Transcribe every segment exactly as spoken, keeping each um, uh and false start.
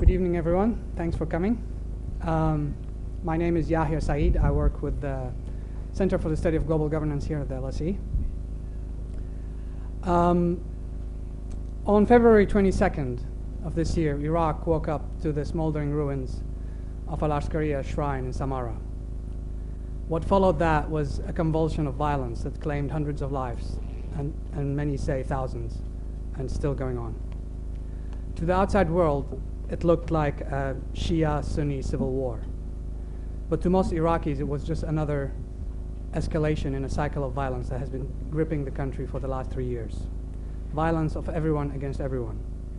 Good evening, everyone. Thanks for coming. Um, my name is Yahya Saeed. I work with the Center for the Study of Global Governance here at the L S E. Um, on February twenty-second of this year, Iraq woke up to the smoldering ruins of Al-Askariya shrine in Samarra. What followed that was a convulsion of violence that claimed hundreds of lives, and, and many say thousands, and still going on. To the outside world, it looked like a Shia-Sunni civil war. But to most Iraqis, it was just another escalation in a cycle of violence that has been gripping the country for the last three years. Violence of everyone against everyone.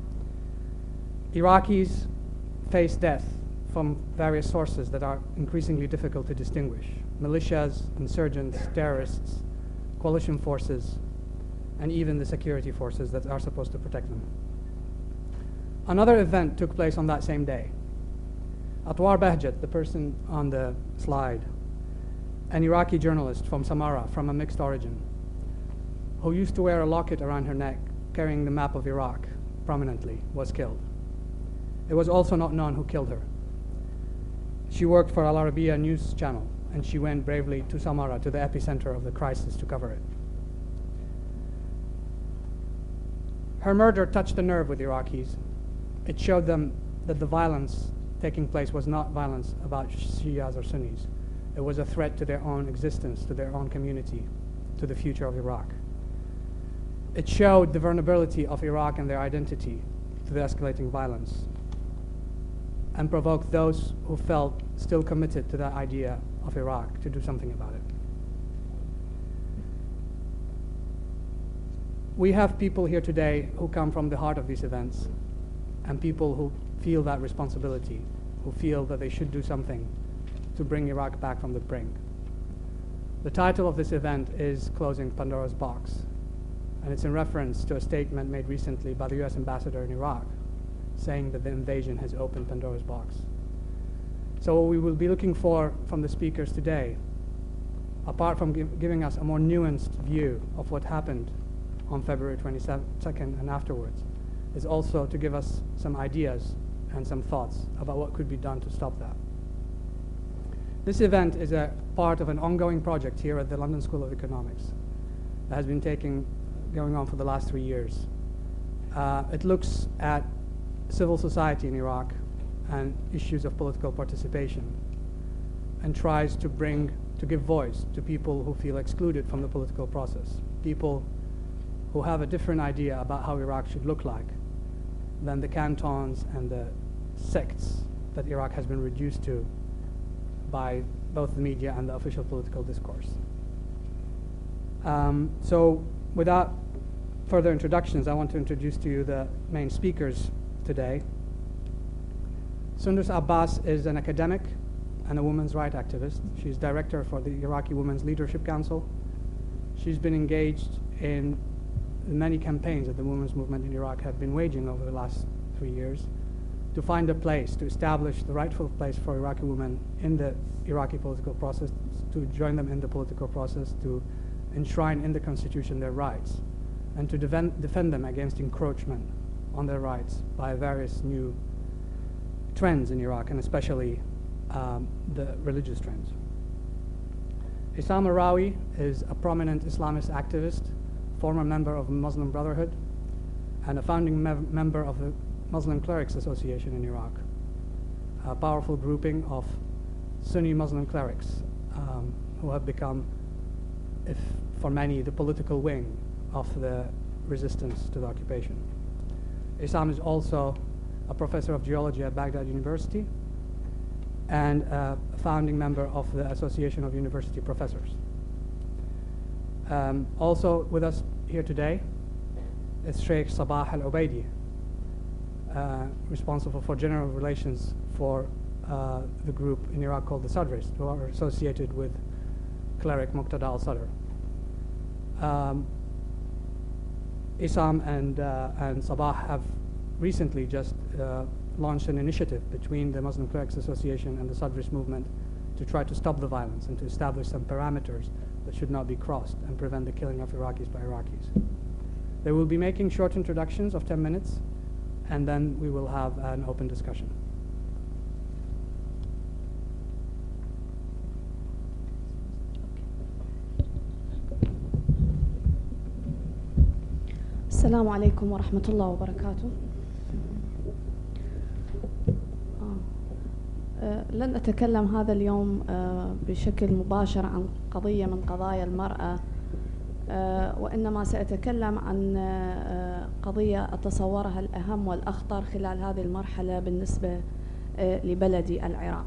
Iraqis face death from various sources that are increasingly difficult to distinguish. Militias, insurgents, terrorists, coalition forces, and even the security forces that are supposed to protect them. Another event took place on that same day. Atwar Bahjat, the person on the slide, an Iraqi journalist from Samarra, from a mixed origin, who used to wear a locket around her neck carrying the map of Iraq prominently, was killed. It was also not known who killed her. She worked for Al Arabiya news channel, and she went bravely to Samarra, to the epicenter of the crisis, to cover it. Her murder touched a nerve with Iraqis. It showed them that the violence taking place was not violence about Shias or Sunnis. It was a threat to their own existence, to their own community, to the future of Iraq. It showed the vulnerability of Iraq and their identity to the escalating violence, and provoked those who felt still committed to that idea of Iraq to do something about it. We have people here today who come from the heart of these events, and people who feel that responsibility, who feel that they should do something to bring Iraq back from the brink. The title of this event is Closing Pandora's Box, and it's in reference to a statement made recently by the U S ambassador in Iraq, saying that the invasion has opened Pandora's box. So what we will be looking for from the speakers today, apart from give, giving us a more nuanced view of what happened on February twenty-second and afterwards, is also to give us some ideas and some thoughts about what could be done to stop that. This event is a part of an ongoing project here at the London School of Economics that has been taking, going on for the last three years. Uh, it looks at civil society in Iraq and issues of political participation, and tries to bring, to give voice to people who feel excluded from the political process, people who have a different idea about how Iraq should look like than the cantons and the sects that Iraq has been reduced to by both the media and the official political discourse. Um, so without further introductions, I want to introduce to you the main speakers today. Sundus Abbas is an academic and a women's rights activist. She's director for the Iraqi Women's Leadership Council. She's been engaged in many campaigns that the women's movement in Iraq have been waging over the last three years to find a place, to establish the rightful place for Iraqi women in the Iraqi political process, to join them in the political process, to enshrine in the constitution their rights, and to defend, defend them against encroachment on their rights by various new trends in Iraq, and especially um, the religious trends. Issam Arawi is a prominent Islamist activist, former member of the Muslim Brotherhood, and a founding me- member of the Muslim Clerics Association in Iraq, a powerful grouping of Sunni Muslim clerics um, who have become, if for many, the political wing of the resistance to the occupation. Issam is also a professor of geology at Baghdad University and a founding member of the Association of University Professors. Um, also with us here today is Sheikh Sabah Al-Ubaidi, uh, responsible for general relations for uh, the group in Iraq called the Sadrists, who are associated with cleric Muqtada al-Sadr. Um, Issam and, uh, and Sabah have recently just uh, launched an initiative between the Muslim Clerics Association and the Sadrist movement to try to stop the violence and to establish some parameters that should not be crossed and prevent the killing of Iraqis by Iraqis. They will be making short introductions of ten minutes, and then we will have an open discussion. السلام عليكم ورحمة الله وبركاته. آه. آه. لن أتكلم هذا اليوم آه بشكل مباشر عن قضية من قضايا المرأة، آه وإنما سأتكلم عن آه قضية أتصورها الأهم والأخطر خلال هذه المرحلة بالنسبة آه لبلدي العراق.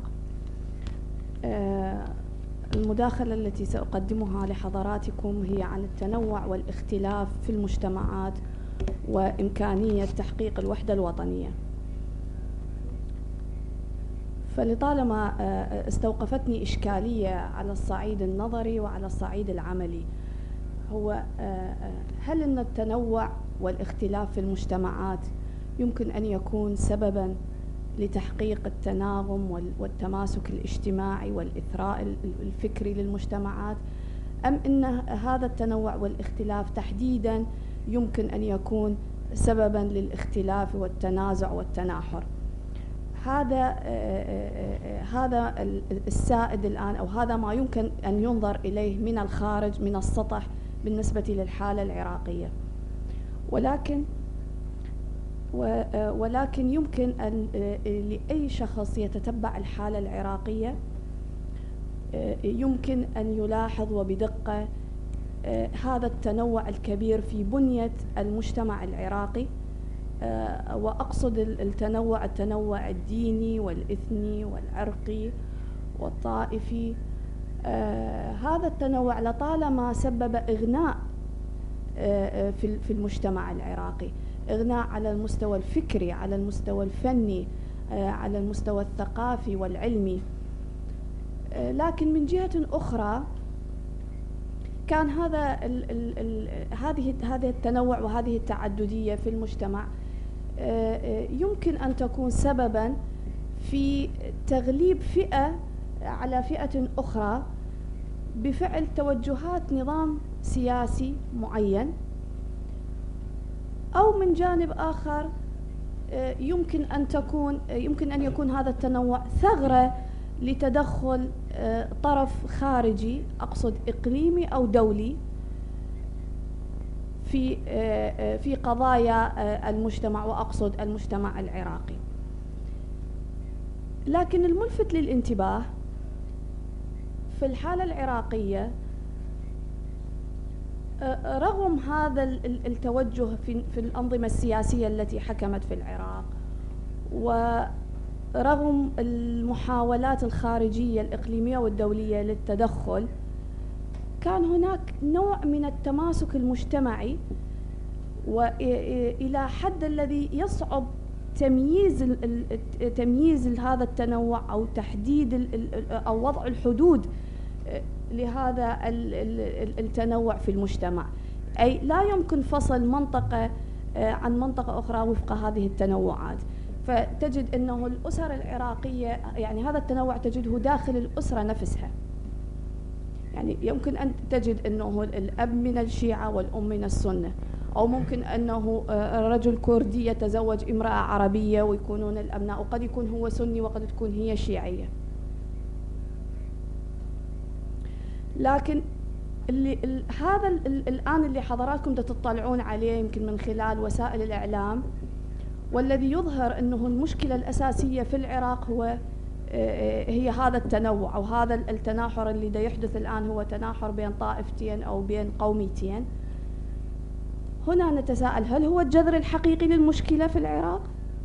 آه المداخلة التي سأقدمها لحضراتكم هي عن التنوع والاختلاف في المجتمعات وإمكانية تحقيق الوحدة الوطنية. فلطالما استوقفتني إشكالية على الصعيد النظري وعلى الصعيد العملي، هو هل أن التنوع والاختلاف في المجتمعات يمكن أن يكون سبباً لتحقيق التناغم والتماسك الاجتماعي والإثراء الفكري للمجتمعات، أم أن هذا التنوع والاختلاف تحديداً يمكن أن يكون سبباً للاختلاف والتنازع والتناحر؟ هذا هذا السائد الآن، أو هذا ما يمكن أن ينظر إليه من الخارج من السطح بالنسبة للحالة العراقية. ولكن ولكن يمكن أن لأي شخص يتتبع الحالة العراقية يمكن أن يلاحظ وبدقة هذا التنوع الكبير في بنية المجتمع العراقي، وأقصد التنوع التنوع الديني والإثني والعرقي والطائفي. هذا التنوع لطالما سبب إغناء في المجتمع العراقي، إغناء على المستوى الفكري، على المستوى الفني، على المستوى الثقافي والعلمي. لكن من جهة أخرى كان هذا ال ال ال هذه هذا التنوع وهذه التعددية في المجتمع يمكن أن تكون سبباً في تغليب فئة على فئة أخرى بفعل توجهات نظام سياسي معين، أو من جانب آخر يمكن أن تكون يمكن أن يكون هذا التنوع ثغرة لتدخل طرف خارجي، أقصد إقليمي أو دولي، في في قضايا المجتمع، وأقصد المجتمع العراقي. لكن الملفت للانتباه في الحالة العراقية، رغم هذا التوجه في في الأنظمة السياسية التي حكمت في العراق، ورغم المحاولات الخارجية الإقليمية والدولية للتدخل، كان هناك نوع من التماسك المجتمعي، وإلى حد الذي يصعب تمييز تمييز هذا التنوع أو تحديد أو وضع الحدود لهذا التنوع في المجتمع. أي لا يمكن فصل منطقة عن منطقة أخرى وفق هذه التنوعات. فتجد أنه الأسر العراقية، يعني هذا التنوع تجده داخل الأسرة نفسها. يعني يمكن أن تجد أنه الأب من الشيعة والأم من السنة، أو ممكن أنه رجل كردي يتزوج امرأة عربية ويكونون الأبناء، وقد يكون هو سني وقد تكون هي شيعية. لكن اللي هذا الآن اللي حضراتكم تطلعون عليه يمكن من خلال وسائل الإعلام، والذي يظهر أنه المشكلة الأساسية في العراق هو هي هذا التنوع أو هذا التناحر اللي دا يحدث الآن، هو تناحر بين طائفتين أو بين قوميتين. هنا نتساءل، هل هو الجذر الحقيقي للمشكلة في العراق؟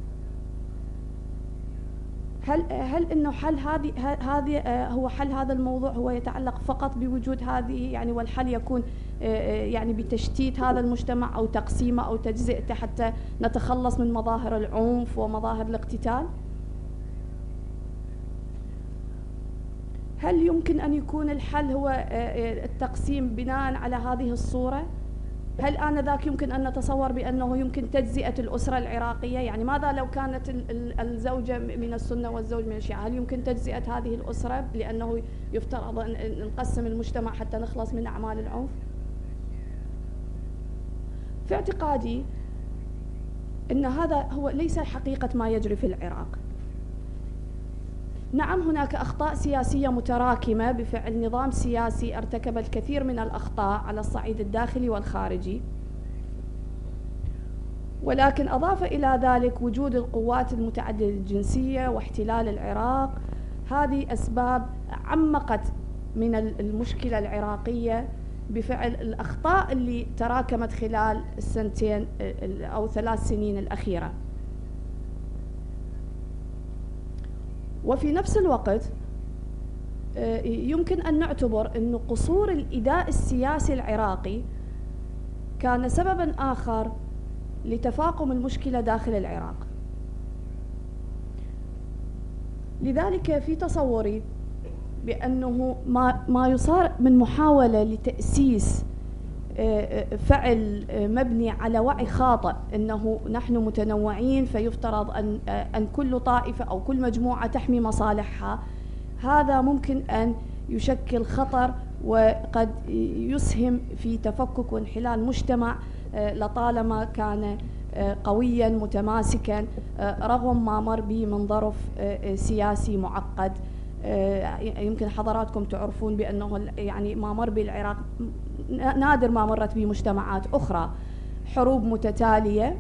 هل هل انه حل هذه هذه هو حل هذا الموضوع هو يتعلق فقط بوجود هذه، يعني والحل يكون يعني بتشتيت هذا المجتمع او تقسيمه او تجزئته حتى نتخلص من مظاهر العنف ومظاهر الاقتتال؟ هل يمكن ان يكون الحل هو التقسيم بناء على هذه الصورة؟ هل آنذاك يمكن أن نتصور بأنه يمكن تجزئة الأسرة العراقية؟ يعني ماذا لو كانت الزوجة من السنة والزوج من الشيعة؟ هل يمكن تجزئة هذه الأسرة لأنه يفترض أن نقسم المجتمع حتى نخلص من أعمال العنف؟ في اعتقادي أن هذا هو ليس حقيقة ما يجري في العراق. نعم هناك أخطاء سياسية متراكمة بفعل نظام سياسي ارتكب الكثير من الأخطاء على الصعيد الداخلي والخارجي، ولكن أضاف إلى ذلك وجود القوات المتعددة الجنسية واحتلال العراق. هذه أسباب عمقت من المشكلة العراقية بفعل الأخطاء اللي تراكمت خلال السنتين أو ثلاث سنين الأخيرة. وفي نفس الوقت يمكن أن نعتبر أن قصور الإداء السياسي العراقي كان سبباً آخر لتفاقم المشكلة داخل العراق. لذلك في تصوري بأنه ما ما يصار من محاولة لتأسيس فعل مبني على وعي خاطئ أنه نحن متنوعين فيفترض أن أن كل طائفة أو كل مجموعة تحمي مصالحها، هذا ممكن أن يشكل خطر وقد يسهم في تفكك وانحلال مجتمع لطالما كان قويا متماسكا رغم ما مر به من ظرف سياسي معقد. يمكن حضراتكم تعرفون بأنه يعني ما مر بالعراق نادر ما مرت به مجتمعات أخرى، حروب متتالية،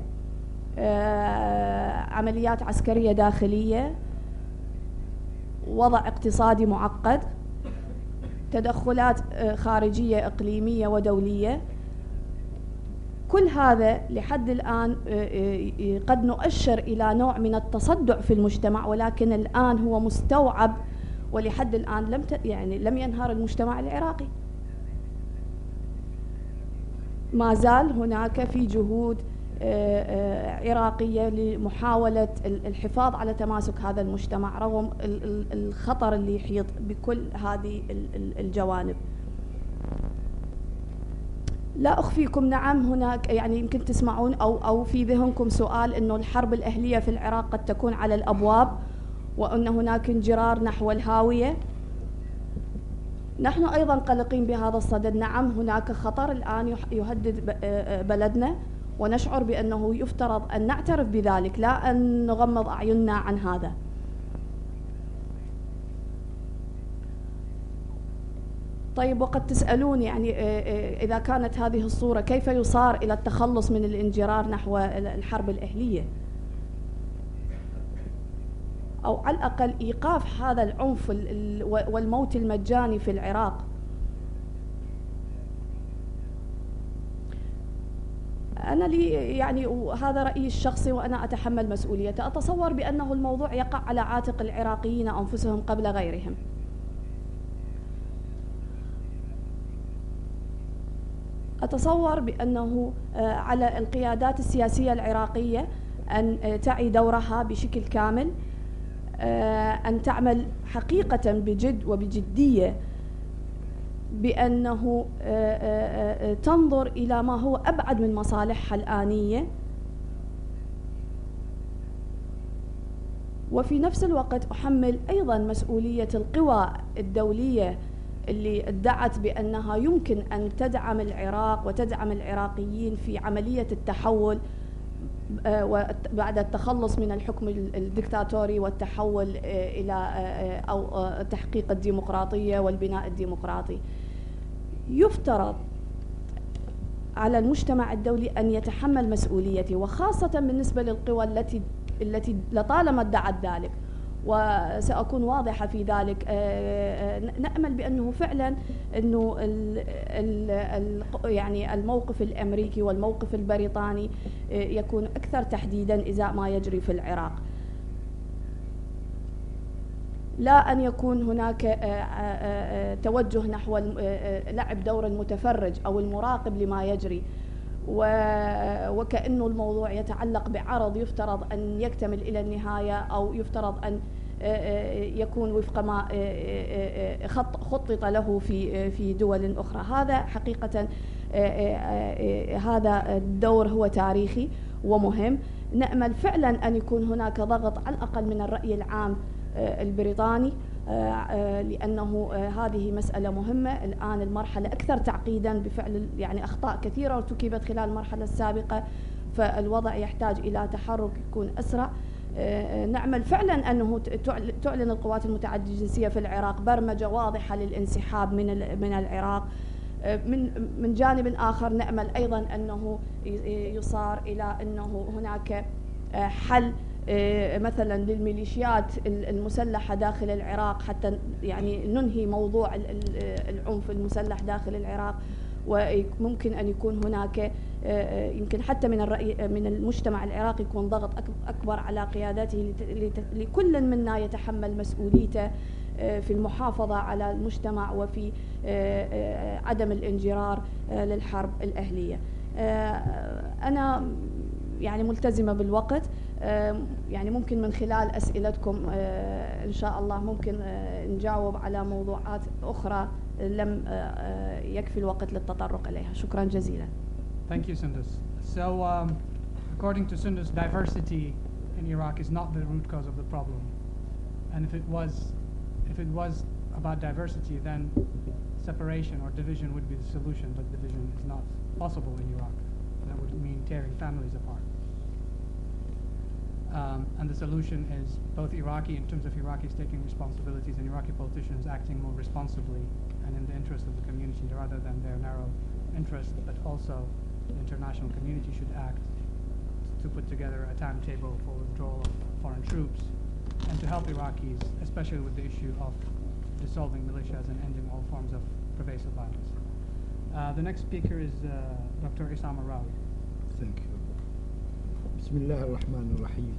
عمليات عسكرية داخلية، وضع اقتصادي معقد، تدخلات خارجية إقليمية ودولية. كل هذا لحد الآن قد نؤشر إلى نوع من التصدع في المجتمع، ولكن الآن هو مستوعب، ولحد الآن لم يعني لم ينهار المجتمع العراقي. ما زال هناك في جهود عراقية لمحاولة الحفاظ على تماسك هذا المجتمع رغم الخطر اللي يحيط بكل هذه الجوانب. لا أخفيكم، نعم هناك يعني يمكن تسمعون أو أو في ذهنكم سؤال إنه الحرب الأهلية في العراق قد تكون على الأبواب وأن هناك انجرار نحو الهاوية. نحن أيضا قلقين بهذا الصدد. نعم هناك خطر الآن يهدد بلدنا، ونشعر بأنه يفترض أن نعترف بذلك لا أن نغمض أعيننا عن هذا. طيب، وقد تسألون يعني إذا كانت هذه الصورة كيف يصار إلى التخلص من الانجرار نحو الحرب الأهلية، أو على الأقل إيقاف هذا العنف والموت المجاني في العراق. أنا لي يعني وهذا رأيي الشخصي وأنا أتحمل مسؤوليته، أتصور بأنه الموضوع يقع على عاتق العراقيين أنفسهم قبل غيرهم. أتصور بأنه على القيادات السياسية العراقية أن تعي دورها بشكل كامل، أن تعمل حقيقة بجد وبجدية بأنه تنظر إلى ما هو أبعد من مصالحها الآنية، وفي نفس الوقت أحمل أيضا مسؤولية القوى الدولية اللي ادعت بأنها يمكن أن تدعم العراق وتدعم العراقيين في عملية التحول بعد التخلص من الحكم الدكتاتوري والتحول إلى أو تحقيق الديمقراطية والبناء الديمقراطي. يفترض على المجتمع الدولي أن يتحمل مسؤوليته، وخاصة بالنسبة للقوى التي التي لطالما ادعت ذلك، وسأكون واضحة في ذلك. نأمل بأنه فعلا أنه ال ال يعني الموقف الأمريكي والموقف البريطاني يكون أكثر تحديدا إزاء ما يجري في العراق، لا أن يكون هناك توجه نحو لعب دور المتفرج أو المراقب لما يجري، وكأنه الموضوع يتعلق بعرض يفترض أن يكتمل إلى النهاية أو يفترض أن يكون وفق ما خطط له في في دول أخرى. هذا حقيقة هذا الدور هو تاريخي ومهم. نأمل فعلا أن يكون هناك ضغط على الأقل من الرأي العام البريطاني، لأنه هذه مسألة مهمة. الآن المرحلة أكثر تعقيدا بفعل يعني أخطاء كثيرة ارتكبت خلال المرحلة السابقة، فالوضع يحتاج إلى تحرك يكون أسرع. نعمل فعلا أنه تعلن القوات المتعددة الجنسية في العراق برمجة واضحة للانسحاب من من العراق. من من جانب آخر نأمل أيضا أنه يصار إلى أنه هناك حل مثلا للميليشيات المسلحة داخل العراق حتى يعني ننهي موضوع العنف المسلح داخل العراق. وممكن أن يكون هناك يمكن حتى من الرأي من المجتمع العراقي يكون ضغط أكبر على قيادته لكل منا يتحمل مسؤوليته في المحافظة على المجتمع وفي عدم الانجرار للحرب الأهلية. أنا يعني ملتزمة بالوقت، يعني ممكن من خلال أسئلتكم إن شاء الله ممكن نجاوب على موضوعات أخرى لم يكفي الوقت للتطرق إليها. شكرا جزيلا. Thank you, Sundus. So, um, according to Sundus, diversity in Iraq is not the root cause of the problem. And if it was, if it was about diversity, then separation or division would be the solution, but division is not possible in Iraq. That would mean tearing families apart. Um, and the solution is both Iraqi, in terms of Iraqis taking responsibilities and Iraqi politicians acting more responsibly and in the interest of the community rather than their narrow interests, but also the international community should act to put together a timetable for withdrawal of foreign troops and to help Iraqis, especially with the issue of dissolving militias and ending all forms of pervasive violence. Uh, the next speaker is uh, Doctor Issam Arawi. Thank you. بسم الله الرحمن الرحيم.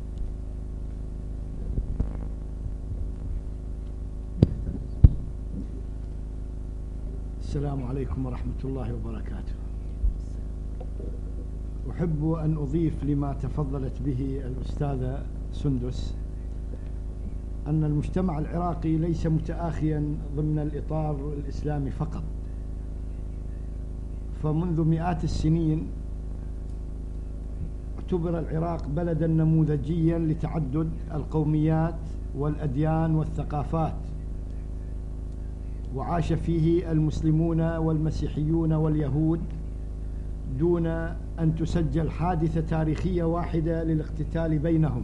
السلام عليكم ورحمة الله وبركاته. أحب أن أضيف لما تفضلت به الأستاذة سندس أن المجتمع العراقي ليس متآخيا ضمن الإطار الإسلامي فقط، فمنذ مئات السنين اعتبر العراق بلدا نموذجيا لتعدد القوميات والأديان والثقافات، وعاش فيه المسلمون والمسيحيون واليهود دون أن تسجل حادثة تاريخية واحدة للاقتتال بينهم.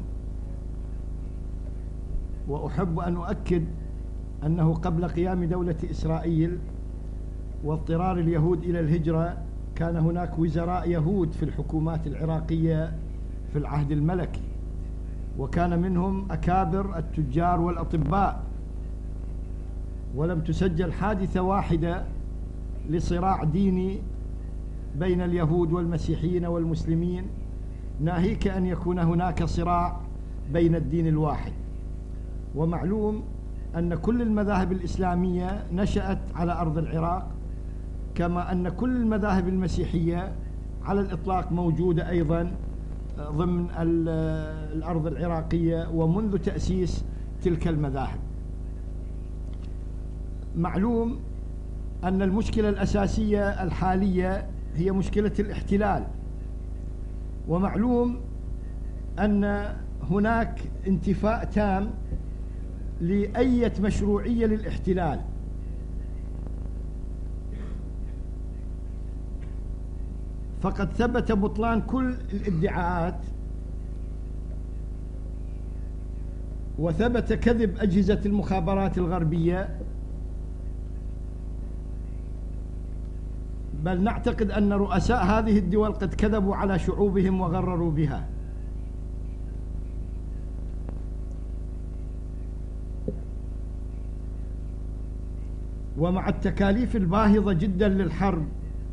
وأحب أن أؤكد أنه قبل قيام دولة إسرائيل واضطرار اليهود إلى الهجرة كان هناك وزراء يهود في الحكومات العراقية في العهد الملكي، وكان منهم أكابر التجار والأطباء، ولم تسجل حادثة واحدة لصراع ديني بين اليهود والمسيحيين والمسلمين، ناهيك أن يكون هناك صراع بين الدين الواحد. ومعلوم أن كل المذاهب الإسلامية نشأت على أرض العراق، كما أن كل المذاهب المسيحية على الإطلاق موجودة أيضا ضمن الأرض العراقية ومنذ تأسيس تلك المذاهب. معلوم أن المشكلة الأساسية الحالية هي مشكلة الاحتلال، ومعلوم أن هناك انتفاء تام لأية مشروعية للاحتلال، فقد ثبت بطلان كل الادعاءات، وثبت كذب أجهزة المخابرات الغربية، بل نعتقد أن رؤساء هذه الدول قد كذبوا على شعوبهم وغرروا بها. ومع التكاليف الباهظة جدا للحرب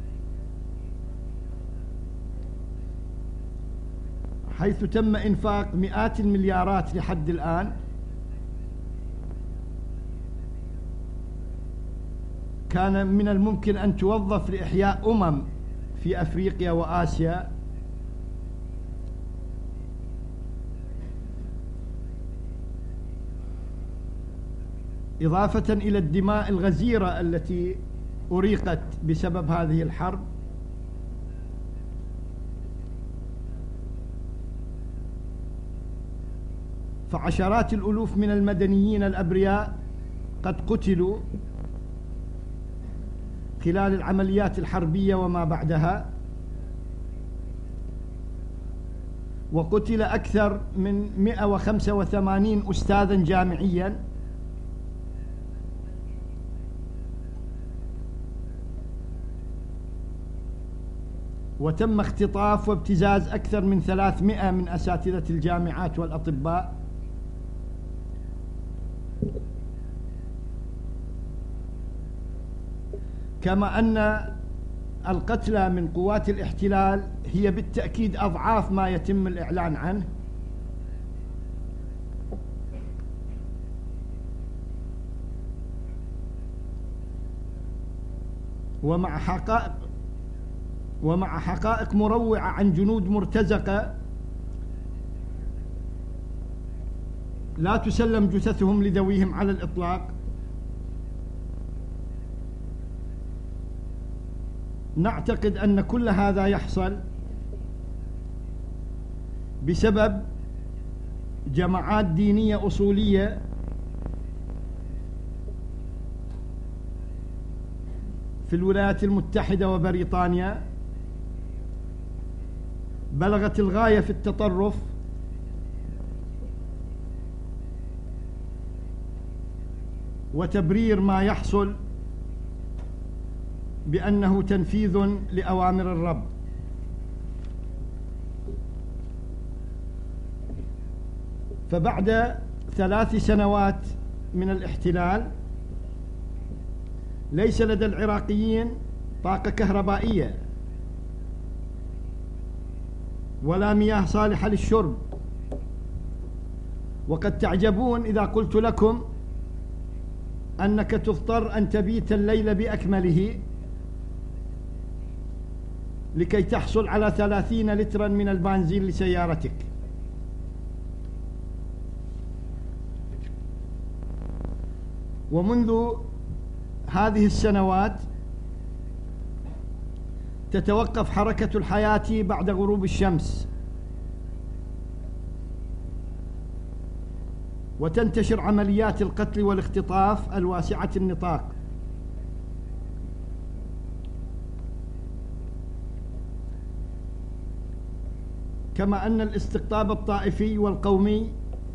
حيث تم إنفاق مئات المليارات لحد الآن، كان من الممكن أن توظف لإحياء أمم في أفريقيا وآسيا، إضافة إلى الدماء الغزيرة التي أريقت بسبب هذه الحرب. فعشرات الألوف من المدنيين الأبرياء قد قتلوا خلال العمليات الحربية وما بعدها، وقتل أكثر من مئة وخمسة وثمانين أستاذا جامعيا، وتم اختطاف وابتزاز أكثر من ثلاثمئة من أساتذة الجامعات والأطباء، كما أن القتلى من قوات الاحتلال هي بالتأكيد أضعاف ما يتم الإعلان عنه. ومع حقائق ومع حقائق مروعة عن جنود مرتزقة لا تسلم جثثهم لذويهم على الإطلاق، نعتقد أن كل هذا يحصل بسبب جماعات دينية أصولية في الولايات المتحدة وبريطانيا بلغت الغاية في التطرف وتبرير ما يحصل بأنه تنفيذ لأوامر الرب. فبعد ثلاث سنوات من الاحتلال ليس لدى العراقيين طاقة كهربائية ولا مياه صالحة للشرب، وقد تعجبون إذا قلت لكم أنك تضطر أن تبيت الليل بأكمله لكي تحصل على ثلاثين لترا من البنزين لسيارتك. ومنذ هذه السنوات تتوقف حركة الحياة بعد غروب الشمس، وتنتشر عمليات القتل والاختطاف الواسعة النطاق. كما أن الاستقطاب الطائفي والقومي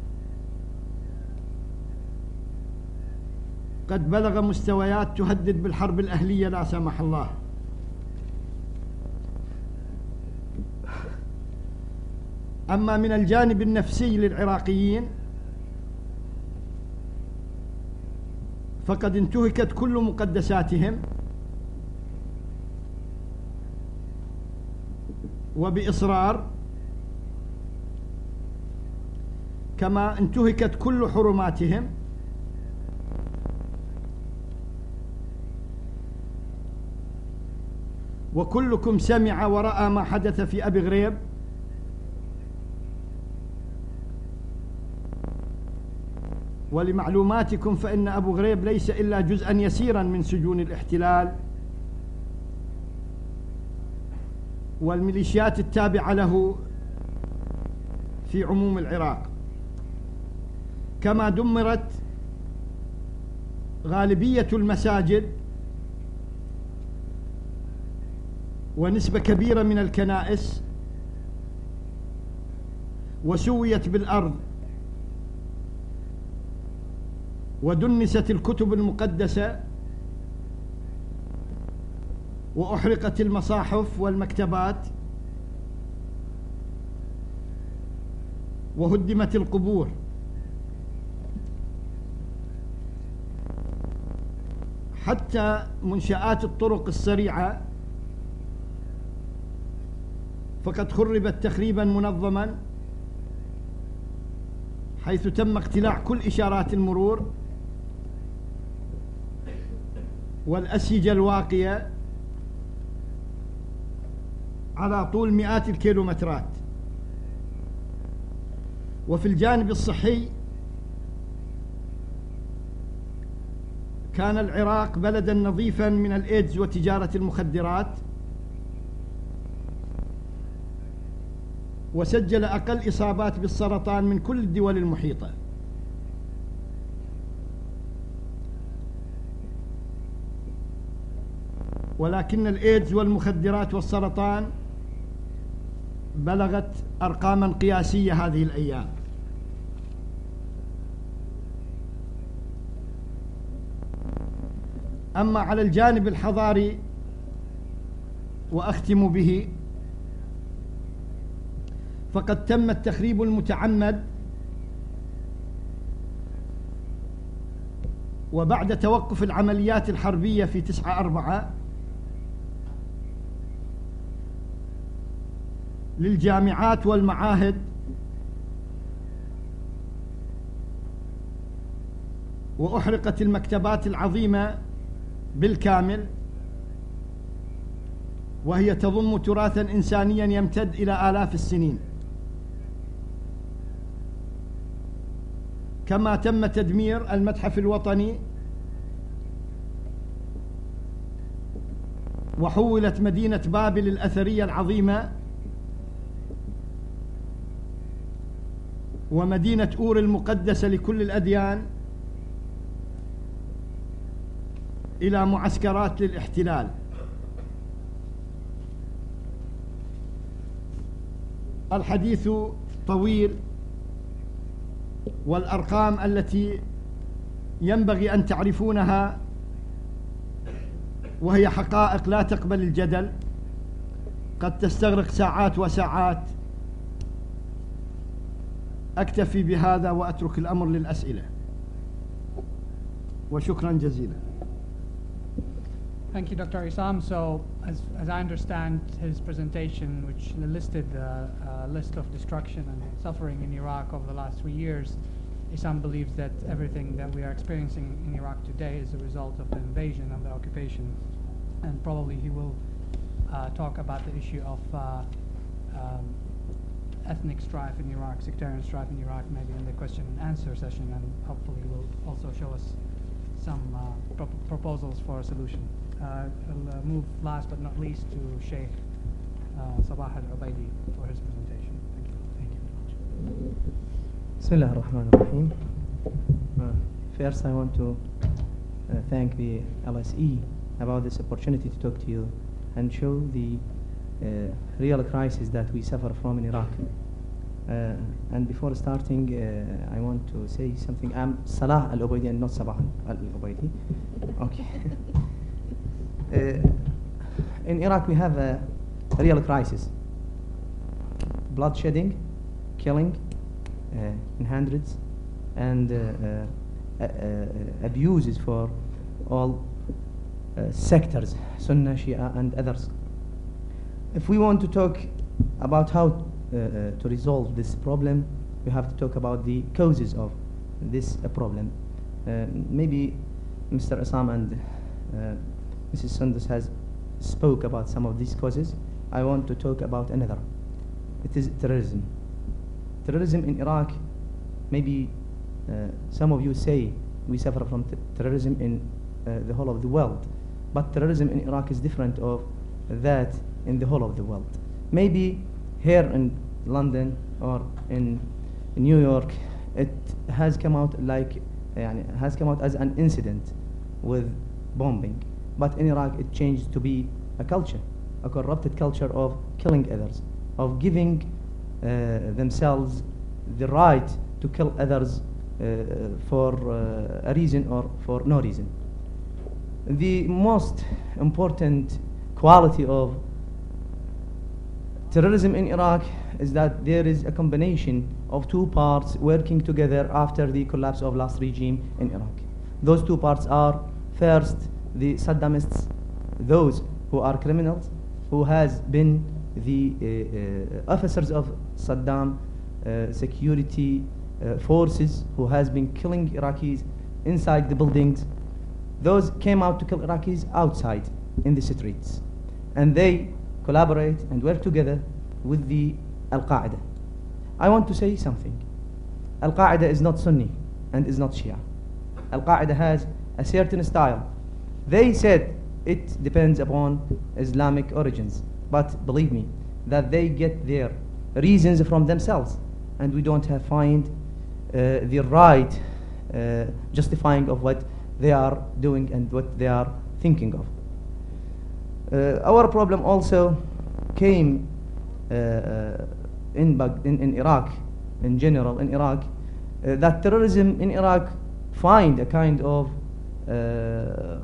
قد بلغ مستويات تهدد بالحرب الأهلية لا سمح الله. أما من الجانب النفسي للعراقيين فقد انتهكت كل مقدساتهم وبإصرار، كما انتهكت كل حرماتهم، وكلكم سمع ورأى ما حدث في أبي غريب. ولمعلوماتكم فإن أبو غريب ليس إلا جزءا يسيرا من سجون الاحتلال والميليشيات التابعة له في عموم العراق. كما دمرت غالبية المساجد ونسبة كبيرة من الكنائس، وسويت بالأرض، ودنست الكتب المقدسة، وأحرقت المصاحف والمكتبات، وهدمت القبور. حتى منشآت الطرق السريعة فقد خربت تخريبا منظما، حيث تم اقتلاع كل إشارات المرور والأسيجة الواقية على طول مئات الكيلومترات. وفي الجانب الصحي كان العراق بلدا نظيفا من الإيدز وتجارة المخدرات، وسجل أقل إصابات بالسرطان من كل الدول المحيطة. ولكن الإيدز والمخدرات والسرطان بلغت أرقاما قياسية هذه الأيام. أما على الجانب الحضاري وأختم به، فقد تم التخريب المتعمد، وبعد توقف العمليات الحربية في تسعة أربعة للجامعات والمعاهد وأحرقت المكتبات العظيمة بالكامل، وهي تضم تراثا إنسانيا يمتد إلى آلاف السنين. كما تم تدمير المتحف الوطني، وحولت مدينة بابل الأثرية العظيمة ومدينة أور المقدسة لكل الأديان إلى معسكرات للاحتلال. الحديث طويل، والأرقام التي ينبغي أن تعرفونها وهي حقائق لا تقبل الجدل قد تستغرق ساعات وساعات. أكتفي بهذا وأترك الأمر للأسئلة، وشكرا جزيلا. Thank you, Doctor Issam. So, as, as I understand his presentation, which listed the uh, list of destruction and suffering in Iraq over the last three years, Issam believes that everything that we are experiencing in Iraq today is a result of the invasion, of the occupation. And probably he will uh, talk about the issue of uh, um, ethnic strife in Iraq, sectarian strife in Iraq, maybe in the question and answer session, and hopefully he will also show us some uh, pro proposals for a solution. Uh, I'll uh, move last but not least to Sheikh uh, Sabah al-Ubaidi for his presentation. Thank you. Thank you very much. Bismillah ar-Rahman ar-Rahim. Uh, first, I want to uh, thank the L S E about this opportunity to talk to you and show the uh, real crisis that we suffer from in Iraq. Uh, and before starting, uh, I want to say something. I'm Salah al-Ubaidi and not Sabah al-Ubaidi. Okay. uh, in Iraq, we have a real crisis. Bloodshedding, killing uh, in hundreds, and uh, uh, uh, abuses for all uh, sectors, Sunnah, Shia, and others. If we want to talk about how uh, uh, to resolve this problem, we have to talk about the causes of this uh, problem. Uh, maybe Mister Issam and uh, Missus Sundus has spoke about some of these causes. I want to talk about another. It is terrorism. Terrorism in Iraq, maybe uh, some of you say we suffer from terrorism in uh, the whole of the world, but terrorism in Iraq is different of that in the whole of the world. Maybe here in London or in New York, it has come out like يعني, has come out as an incident with bombing, but in Iraq it changed to be a culture, a corrupted culture of killing others, of giving uh, themselves the right to kill others uh, for uh, a reason or for no reason. The most important quality of terrorism in Iraq is that there is a combination of two parts working together after the collapse of last regime in Iraq. Those two parts are, first, the Saddamists, those who are criminals, who has been the uh, uh, officers of Saddam uh, security uh, forces, who has been killing Iraqis inside the buildings. Those came out to kill Iraqis outside in the streets, and they collaborate and work together with the Al-Qaeda. I want to say something. Al-Qaeda is not Sunni and is not Shia. Al-Qaeda has a certain style. They said it depends upon Islamic origins, but believe me, that they get their reasons from themselves, and we don't have find uh, the right uh, justifying of what they are doing and what they are thinking of. Uh, our problem also came uh, uh, in, Bag- in, in Iraq, in general, in Iraq, uh, that terrorism in Iraq find a kind of uh,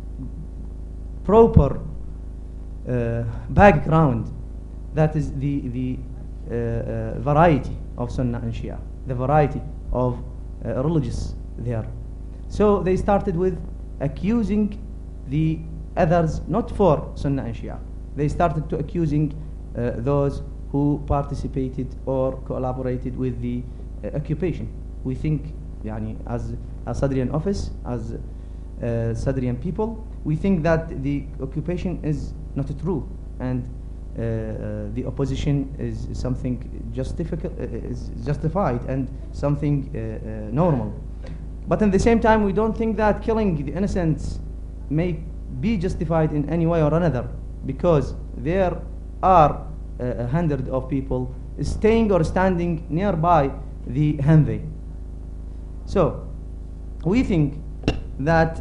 proper uh, background, that is the, the uh, uh, variety of Sunnah and Shia, the variety of uh, religious there. So they started with accusing the others, not for Sunnah and Shia. They started to accusing uh, those who participated or collaborated with the uh, occupation. We think, yani, as a Sadrian office, as uh, Sadrian people, we think that the occupation is not true, and uh, uh, the opposition is something justific- uh, is justified and something uh, uh, normal. But at the same time, we don't think that killing the innocents may be justified in any way or another, because there are uh, a hundred of people staying or standing nearby the Hanvey. So, we think that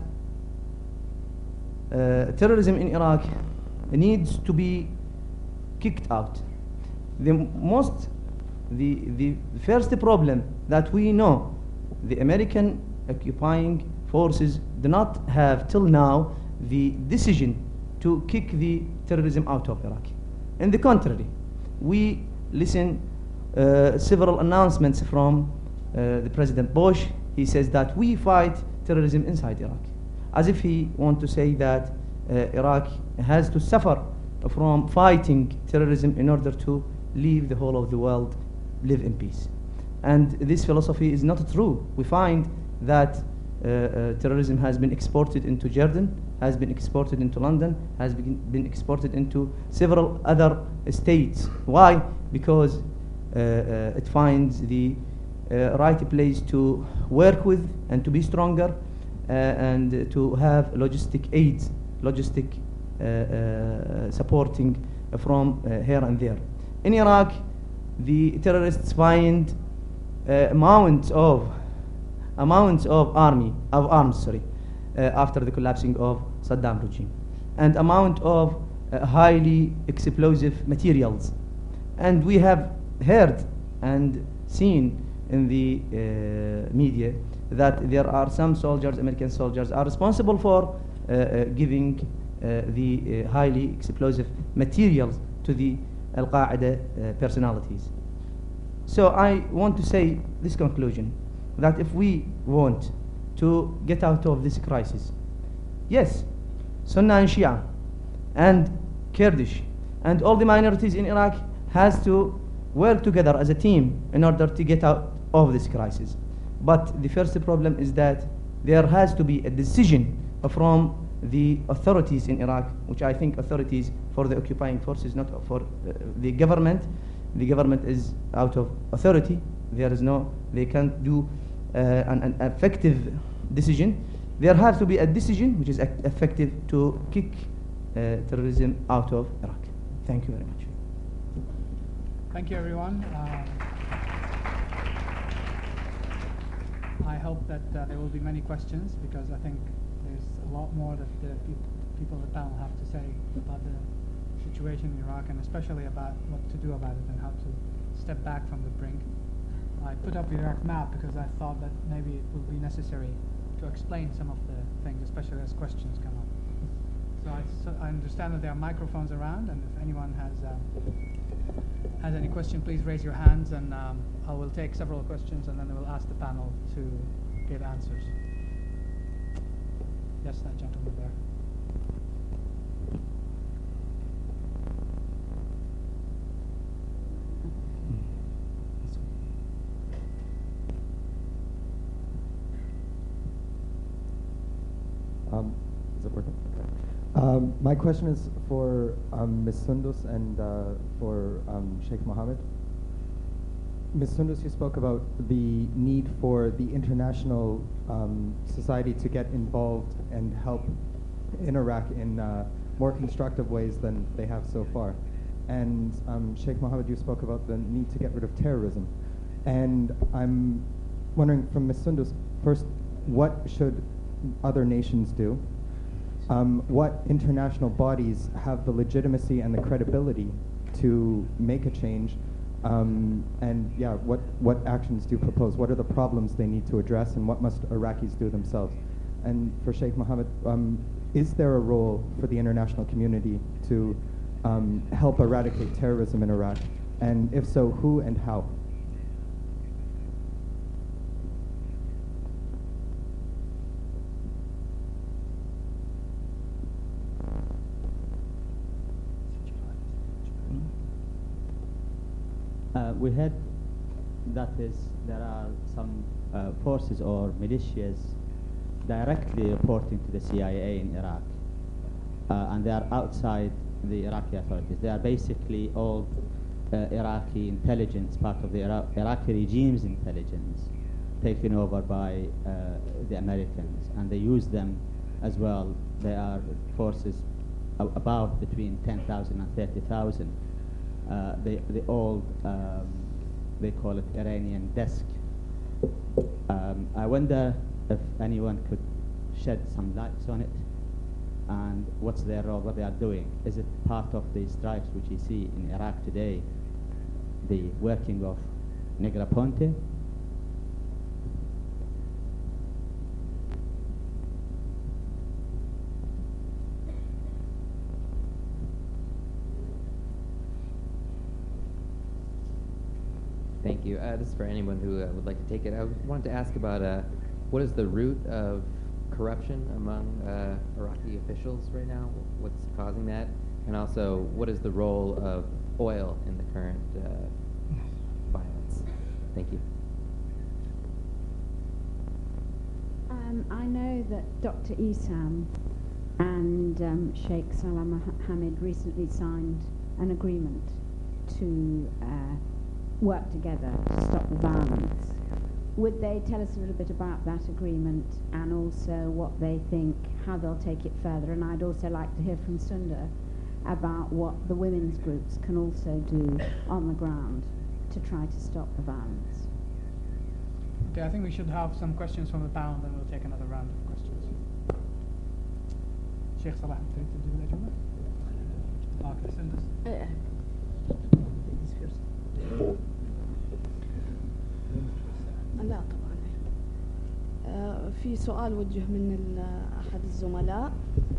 uh, terrorism in Iraq needs to be kicked out. The most, the, the first problem that we know, the American occupying forces do not have till now the decision to kick the terrorism out of Iraq. On the contrary, we listen uh, several announcements from uh, the President Bush. He says that we fight terrorism inside Iraq, as if he wants to say that uh, Iraq has to suffer from fighting terrorism in order to leave the whole of the world live in peace. And this philosophy is not true. We find that uh, uh, terrorism has been exported into Jordan, has been exported into London, has been, been exported into several other states. Why? Because uh, uh, it finds the uh, right place to work with and to be stronger uh, and to have logistic aids, logistic uh, uh, supporting from uh, here and there. In Iraq, the terrorists find uh, amounts of amounts of army of arms, sorry, uh, after the collapsing of Saddam regime, and amount of uh, highly explosive materials. And we have heard and seen in the uh, media that there are some soldiers, American soldiers, are responsible for uh, uh, giving uh, the uh, highly explosive materials to the Al-Qaeda uh, personalities. So I want to say this conclusion, that if we want to get out of this crisis, yes, Sunnah and Shia and Kurdish and all the minorities in Iraq has to work together as a team in order to get out of this crisis. But the first problem is that there has to be a decision from the authorities in Iraq, which I think authorities for the occupying forces, not for uh, the government. The government is out of authority. There is no, they can't do uh, an, an effective decision. There has to be a decision which is effective to kick uh, terrorism out of Iraq. Thank you very much. Thank you, everyone. Uh, I hope that uh, there will be many questions, because I think there's a lot more that the peop people at the panel have to say about the situation in Iraq, and especially about what to do about it and how to step back from the brink. I put up the Iraq map because I thought that maybe it would be necessary to explain some of the things, especially as questions come up. So I, so I understand that there are microphones around, and if anyone has uh, has any question, please raise your hands, and um, I will take several questions, and then we'll ask the panel to give answers. Yes, that gentleman there. Um, is it working? Um, my question is for um, Miz Sundus and uh, for um, Sheikh Mohammed. Miz Sundus, you spoke about the need for the international um, society to get involved and help in Iraq in uh, more constructive ways than they have so far. And um, Sheikh Mohammed, you spoke about the need to get rid of terrorism. And I'm wondering from Miz Sundus, first, what should other nations do? Um, what international bodies have the legitimacy and the credibility to make a change? Um, and yeah, what, what actions do you propose? What are the problems they need to address, and what must Iraqis do themselves? And for Sheikh Mohammed, um, is there a role for the international community to um, help eradicate terrorism in Iraq? And if so, who and how? Uh, we heard that is there are some uh, forces or militias directly reporting to the C I A in Iraq, uh, and they are outside the Iraqi authorities. They are basically all uh, Iraqi intelligence, part of the Ira Iraqi regime's intelligence, taken over by uh, the Americans, and they use them as well. They are forces about between ten thousand and thirty thousand. Uh, the, the old, um, they call it Iranian desk. Um, I wonder if anyone could shed some lights on it, and what's their role, what they are doing. Is it part of the strikes which you see in Iraq today, the working of Negroponte? Thank you. Uh, this is for anyone who uh, would like to take it. I wanted to ask about uh, what is the root of corruption among uh, Iraqi officials right now? What's causing that? And also, what is the role of oil in the current uh, violence? Thank you. Um, I know that Doctor Issam and um, Sheikh Salah Mohammed recently signed an agreement to uh, work together to stop the violence. Would they tell us a little bit about that agreement, and also what they think, how they'll take it further? And I'd also like to hear from Sunda about what the women's groups can also do on the ground to try to stop the violence. Okay, I think we should have some questions from the panel, then we'll take another round of questions. Sheikh Salah, would you like to do that, Juma? Okay, Sunda. إيه. لا طبعا. آه في سؤال وجه من أحد الزملاء،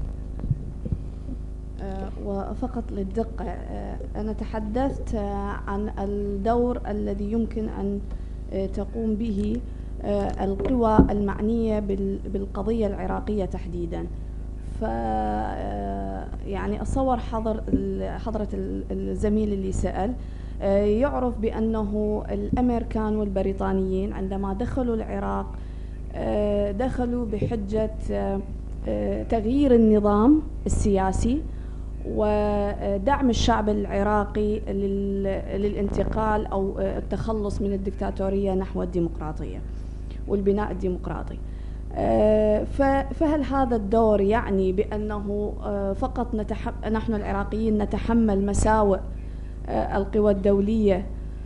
آه وفقط للدقة، آه أنا تحدثت آه عن الدور الذي يمكن أن آه تقوم به آه القوى المعنية بالقضية العراقية تحديدا. ف يعني أتصور حضر حضرة الزميل اللي سأل يعرف بأنه الأمريكان والبريطانيين عندما دخلوا العراق دخلوا بحجة تغيير النظام السياسي ودعم الشعب العراقي للانتقال أو التخلص من الدكتاتورية نحو الديمقراطية والبناء الديمقراطي. فهل هذا الدور يعني بأنه فقط نحن العراقيين نتحمل مساوئ القوى الدولية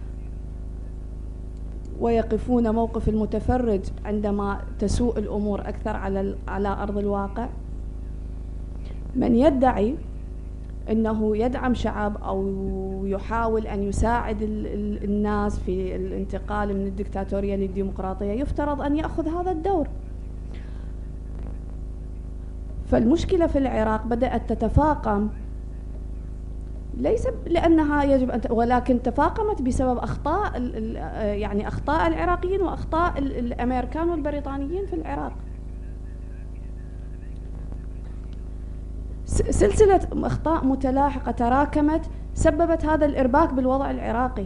ويقفون موقف المتفرج عندما تسوء الأمور أكثر على على أرض الواقع؟ من يدعي أنه يدعم شعب أو يحاول أن يساعد الناس في الانتقال من الدكتاتورية للديمقراطية يفترض أن يأخذ هذا الدور. فالمشكلة في العراق بدأت تتفاقم، ليس لأنها يجب أن، ولكن تفاقمت بسبب أخطاء يعني أخطاء العراقيين وأخطاء الأمريكان والبريطانيين في العراق. سلسلة أخطاء متلاحقة تراكمت سببت هذا الإرباك بالوضع العراقي.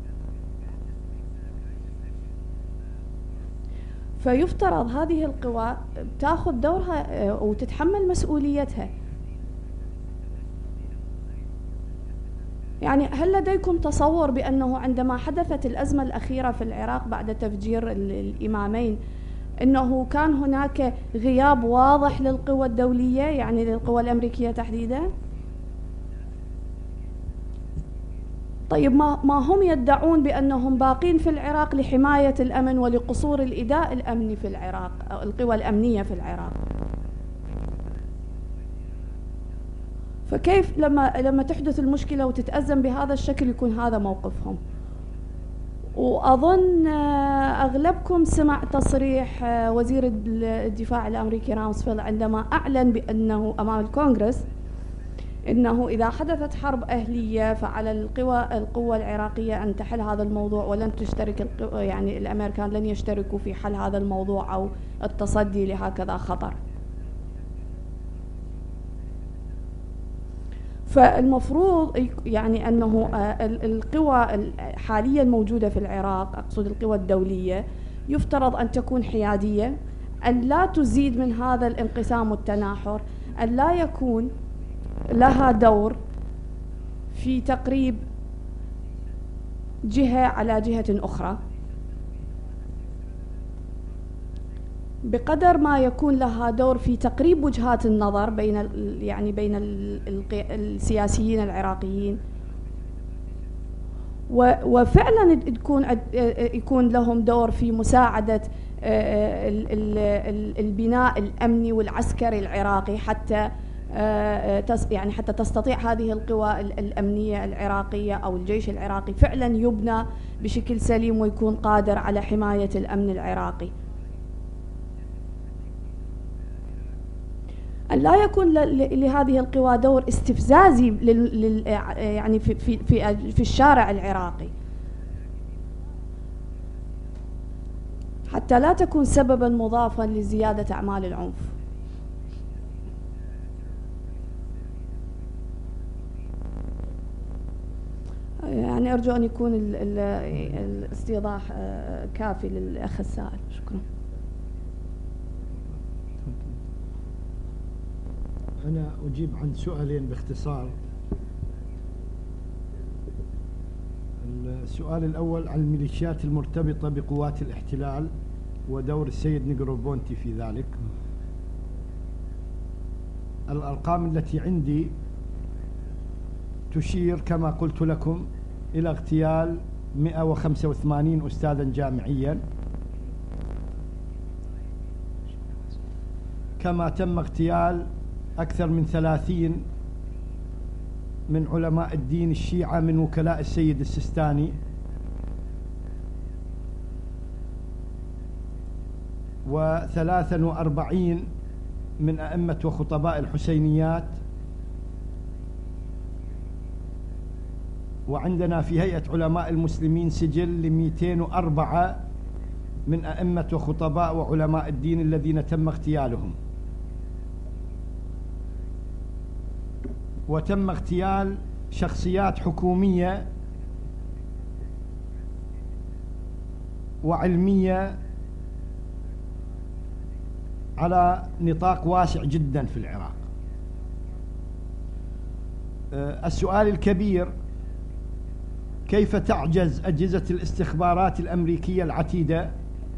فيفترض هذه القوى تأخذ دورها وتتحمل مسؤوليتها. يعني هل لديكم تصور بأنه عندما حدثت الأزمة الأخيرة في العراق بعد تفجير الإمامين أنه كان هناك غياب واضح للقوى الدولية، يعني للقوى الأمريكية تحديدا؟ طيب ما ما هم يدعون بأنهم باقين في العراق لحماية الأمن ولقصور الإداء الأمني في العراق، أو القوى الأمنية في العراق. فكيف لما لما تحدث المشكلة وتتأزم بهذا الشكل يكون هذا موقفهم؟ وأظن أغلبكم سمع تصريح وزير الدفاع الأمريكي رامسفيلد عندما أعلن بأنه أمام الكونغرس إنه إذا حدثت حرب أهلية فعلى القوى القوة العراقية أن تحل هذا الموضوع، ولن تشترك يعني الأمريكان لن يشتركوا في حل هذا الموضوع أو التصدي لهكذا خطر. فالمفروض يعني أنه القوى حاليا الموجودة في العراق، أقصد القوى الدولية، يفترض أن تكون حيادية، أن لا تزيد من هذا الانقسام والتناحر، أن لا يكون لها دور في تقريب جهة على جهة أخرى، بقدر ما يكون لها دور في تقريب وجهات النظر بين يعني بين السياسيين العراقيين، وفعلا تكون يكون لهم دور في مساعدة البناء الأمني والعسكري العراقي، حتى يعني حتى تستطيع هذه القوى الأمنية العراقية أو الجيش العراقي فعلا يبنى بشكل سليم ويكون قادر على حماية الأمن العراقي. أن لا يكون لهذه القوى دور استفزازي لل يعني في في في في الشارع العراقي، حتى لا تكون سببا مضافا لزيادة أعمال العنف. يعني أرجو أن يكون ال ال الاستيضاح كافي للأخ السائل. شكرا. أنا أجيب عن سؤالين باختصار. السؤال الأول عن الميليشيات المرتبطة بقوات الاحتلال ودور السيد نيغروبونتي في ذلك. الأرقام التي عندي تشير كما قلت لكم إلى اغتيال مئة وخمسة وثمانين أستاذا جامعيا، كما تم اغتيال أكثر من ثلاثين من علماء الدين الشيعة من وكلاء السيد السيستاني، وثلاثا وأربعين من أئمة وخطباء الحسينيات، وعندنا في هيئة علماء المسلمين سجل لمئتين وأربعة من أئمة وخطباء وعلماء الدين الذين تم اغتيالهم. وتم اغتيال شخصيات حكومية وعلمية على نطاق واسع جدا في العراق. السؤال الكبير: كيف تعجز أجهزة الاستخبارات الأمريكية العتيدة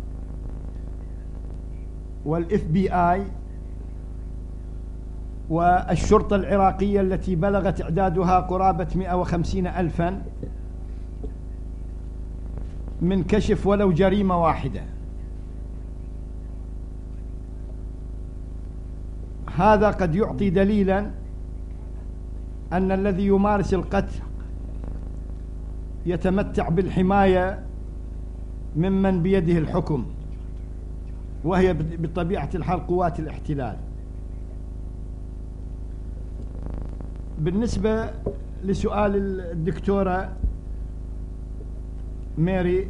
والإف بي آي والشرطة العراقية التي بلغت إعدادها قرابة مئة وخمسين ألفا من كشف ولو جريمة واحدة؟ هذا قد يعطي دليلا أن الذي يمارس القتل يتمتع بالحماية ممن بيده الحكم، وهي بطبيعة الحال قوات الاحتلال. بالنسبة لسؤال الدكتورة ماري،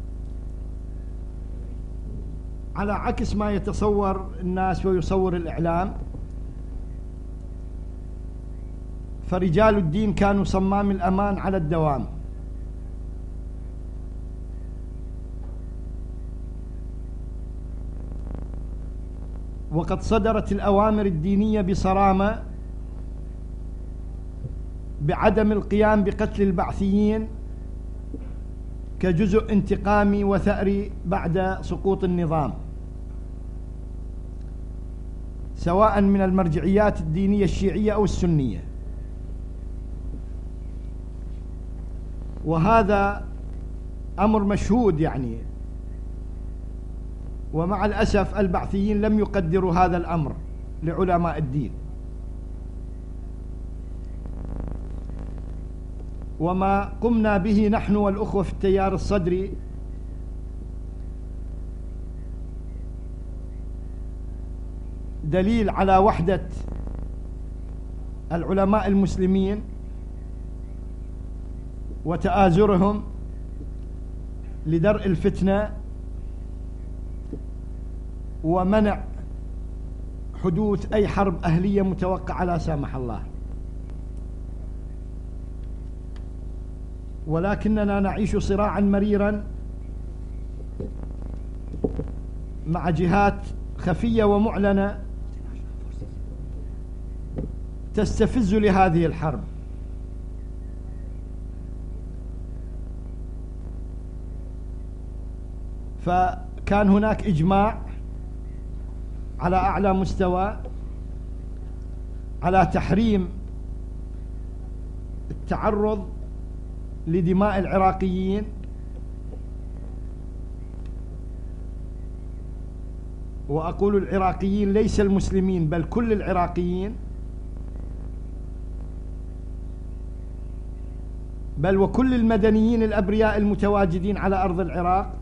على عكس ما يتصور الناس ويصور الإعلام، فرجال الدين كانوا صمام الأمان على الدوام. وقد صدرت الأوامر الدينية بصرامة بعدم القيام بقتل البعثيين كجزء انتقامي وثأري بعد سقوط النظام، سواء من المرجعيات الدينية الشيعية أو السنية. وهذا أمر مشهود يعني، ومع الأسف البعثيين لم يقدروا هذا الأمر لعلماء الدين. وما قمنا به نحن والأخوة في التيار الصدري دليل على وحدة العلماء المسلمين وتآزرهم لدرء الفتنة ومنع حدوث أي حرب أهلية متوقعة لا سامح الله. ولكننا نعيش صراعا مريرا مع جهات خفية ومعلنة تستفز لهذه الحرب. فكان هناك إجماع على أعلى مستوى على تحريم التعرض لدماء العراقيين وأقول العراقيين ليس المسلمين بل كل العراقيين، بل وكل المدنيين الأبرياء المتواجدين على أرض العراق،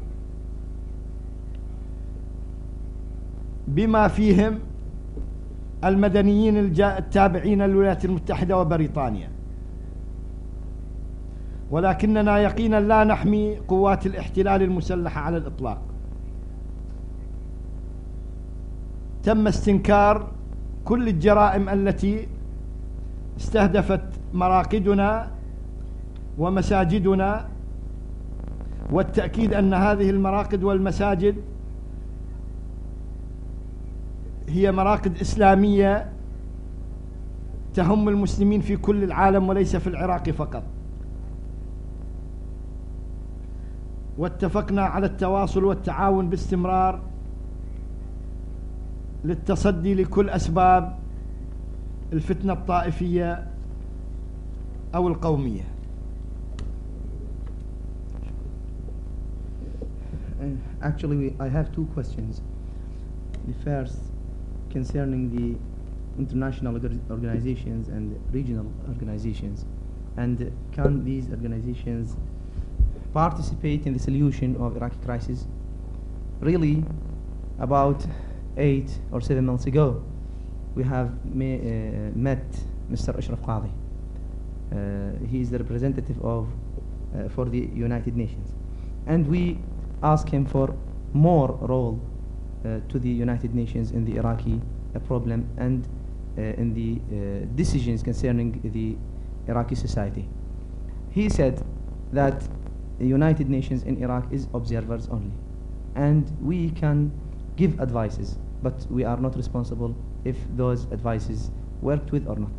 بما فيهم المدنيين التابعين للولايات المتحدة وبريطانيا. ولكننا يقينا لا نحمي قوات الاحتلال المسلحة على الإطلاق. تم استنكار كل الجرائم التي استهدفت مراقدنا ومساجدنا، والتأكيد أن هذه المراقد والمساجد هي مراقد إسلامية تهم المسلمين في كل العالم وليس في العراق فقط. واتفقنا على التواصل والتعاون باستمرار للتصدي لكل أسباب الفتنة الطائفية أو القومية. Uh, actually, we, I have two questions. The first concerning the international orga- organizations and regional organizations, and uh, can these organizations participate in the solution of Iraqi crisis? Really, about eight or seven months ago, we have ma- uh, met Mister Ashraf Qadi. Uh, he is the representative of uh, for the United Nations, and we asked him for more role uh, to the United Nations in the Iraqi uh, problem and uh, in the uh, decisions concerning the Iraqi society. He said that the United Nations in Iraq is observers only, and we can give advices, but we are not responsible if those advices worked with or not.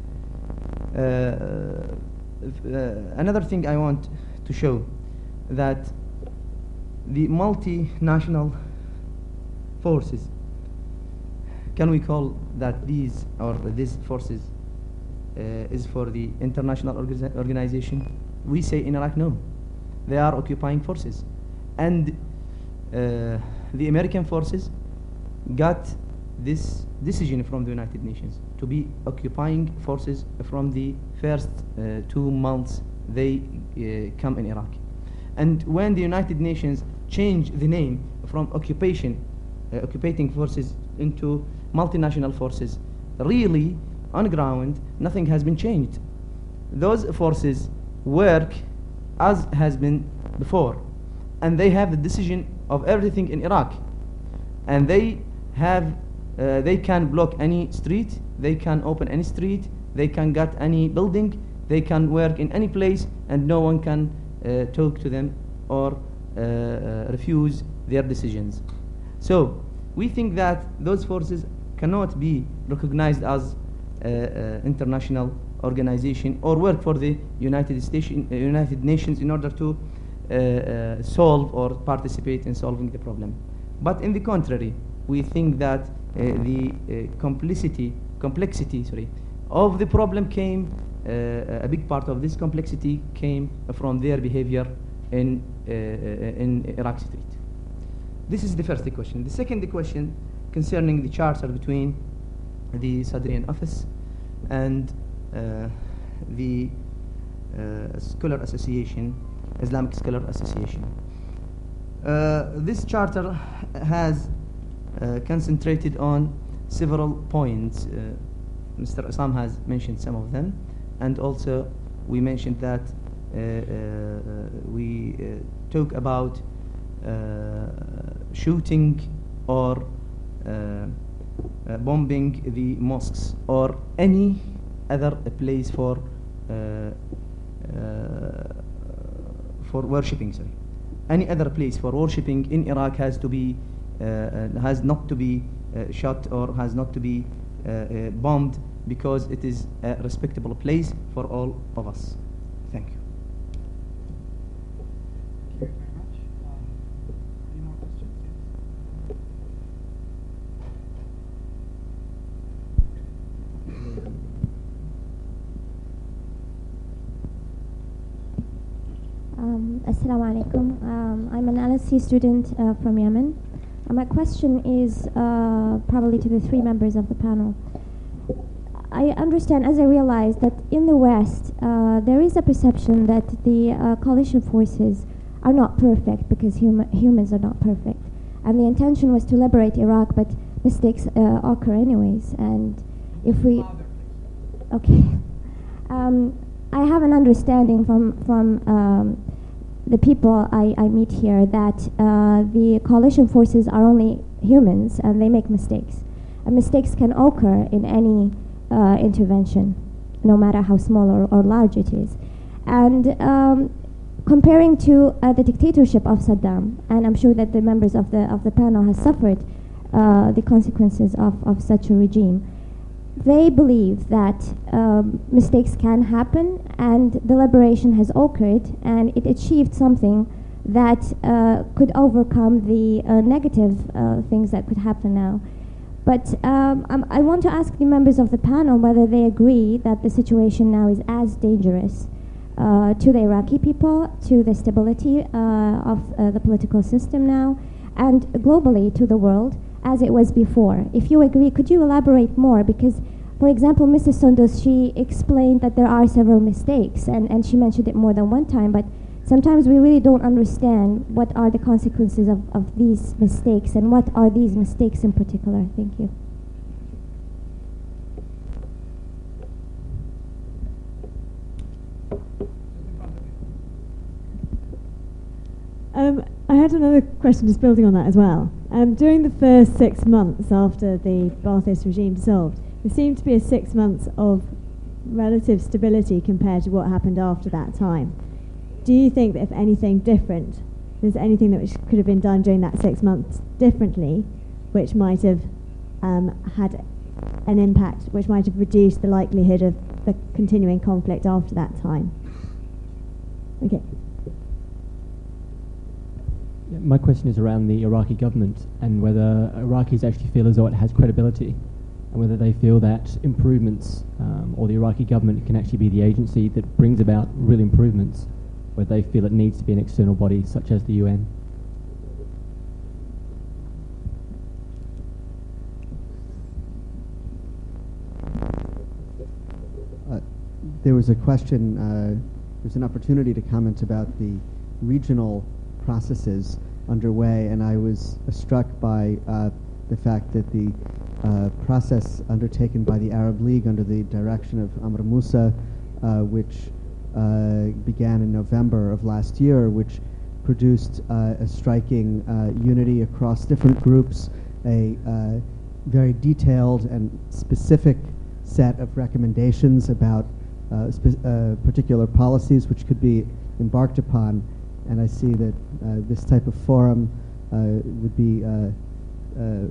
Uh, if, uh, another thing I want to show that the multinational forces, can we call that these or these forces uh, is for the international orga- organization? We say in Iraq, no. They are occupying forces. And uh, the American forces got this decision from the United Nations to be occupying forces from the first uh, two months they uh, come in Iraq. And when the United Nations changed the name from occupation, uh, occupating forces into multinational forces, really on ground nothing has been changed. Those forces work as has been before, and they have the decision of everything in Iraq, and they have uh, they can block any street, they can open any street, they can get any building, they can work in any place, and no one can uh, talk to them or uh, uh, refuse their decisions. So we think that those forces cannot be recognized as uh, uh, international organization or work for the United States, uh, United Nations in order to uh, uh, solve or participate in solving the problem. But in the contrary, we think that uh, the uh, complicity, complexity, sorry, of the problem came, uh, a big part of this complexity came from their behavior in uh, in Iraq Street. This is the first question. The second question concerning the charter between the Sadrian office and uh, the uh, Scholar Association, Islamic Scholar Association. Uh, this charter has uh, concentrated on several points. Uh, Mister Assam has mentioned some of them, and also we mentioned that uh, uh, we uh, talk about uh, shooting or uh, uh, bombing the mosques or any other place for uh, uh, for worshipping. Sorry, any other place for worshipping in Iraq has to be uh, uh, has not to be uh, shot or has not to be uh, uh, bombed, because it is a respectable place for all of us. Thank you. Thank you very much. Um, any more questions? Um, Assalamu alaikum. Um, I'm an L S C student uh, from Yemen. Uh, my question is uh, probably to the three members of the panel. I understand, as I realize, that in the West uh, there is a perception that the uh, coalition forces are not perfect because hum humans are not perfect. And the intention was to liberate Iraq, but mistakes uh, occur anyways. And if we... Okay. Um, I have an understanding from, from um, the people I, I meet here that uh, the coalition forces are only humans and they make mistakes. And mistakes can occur in any uh, intervention, no matter how small or, or large it is. And um, comparing to uh, the dictatorship of Saddam, and I'm sure that the members of the, of the panel have suffered uh, the consequences of, of such a regime, they believe that um, mistakes can happen, and the liberation has occurred, and it achieved something that uh, could overcome the uh, negative uh, things that could happen now. But um, um, I want to ask the members of the panel whether they agree that the situation now is as dangerous uh, to the Iraqi people, to the stability uh, of uh, the political system now, and globally to the world, as it was before. If you agree, could you elaborate more? Because, for example, Missus Sundus, she explained that there are several mistakes, and, and she mentioned it more than one time, but sometimes we really don't understand what are the consequences of, of these mistakes, and what are these mistakes in particular. Thank you. Um, I had another question just building on that as well. Um, during the first six months after the Ba'athist regime dissolved, there seemed to be a six months of relative stability compared to what happened after that time. Do you think that if anything different, there's anything that which could have been done during that six months differently, which might have um, had an impact, which might have reduced the likelihood of the continuing conflict after that time? Okay. My question is around the Iraqi government and whether Iraqis actually feel as though it has credibility, and whether they feel that improvements um, or the Iraqi government can actually be the agency that brings about real improvements, whether they feel it needs to be an external body such as the U N. Uh, there was a question, uh, there's an opportunity to comment about the regional processes underway, and I was uh, struck by uh, the fact that the uh, process undertaken by the Arab League under the direction of Amr Moussa, uh, which uh, began in November of last year, which produced uh, a striking uh, unity across different groups, a uh, very detailed and specific set of recommendations about uh, spe- uh, particular policies which could be embarked upon. And I see that uh, this type of forum uh, would be uh, uh,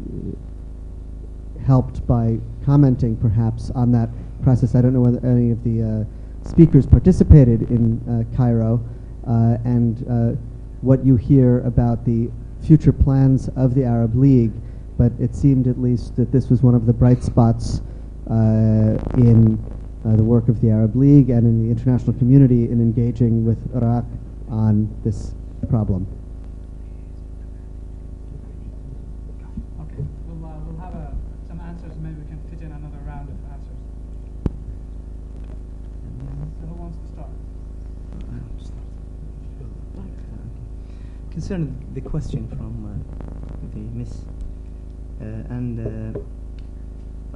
helped by commenting perhaps on that process. I don't know whether any of the uh, speakers participated in uh, Cairo, uh, and uh, what you hear about the future plans of the Arab League, but it seemed at least that this was one of the bright spots uh, in uh, the work of the Arab League and in the international community in engaging with Iraq on this problem. Okay, we'll, uh, we'll have a, some answers, and maybe we can fit in another round of answers. who wants to start? Concerning the question from uh, the Miss uh, and uh, uh,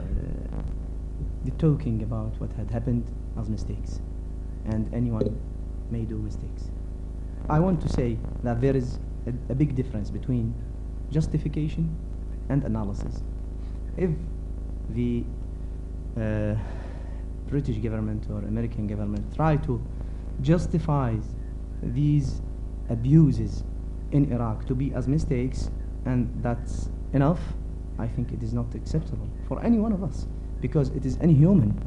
the talking about what had happened as mistakes, and anyone may do mistakes. I want to say that there is a, a big difference between justification and analysis. If the uh, British government or American government try to justify these abuses in Iraq to be as mistakes, and that's enough, I think it is not acceptable for any one of us, because it is inhuman.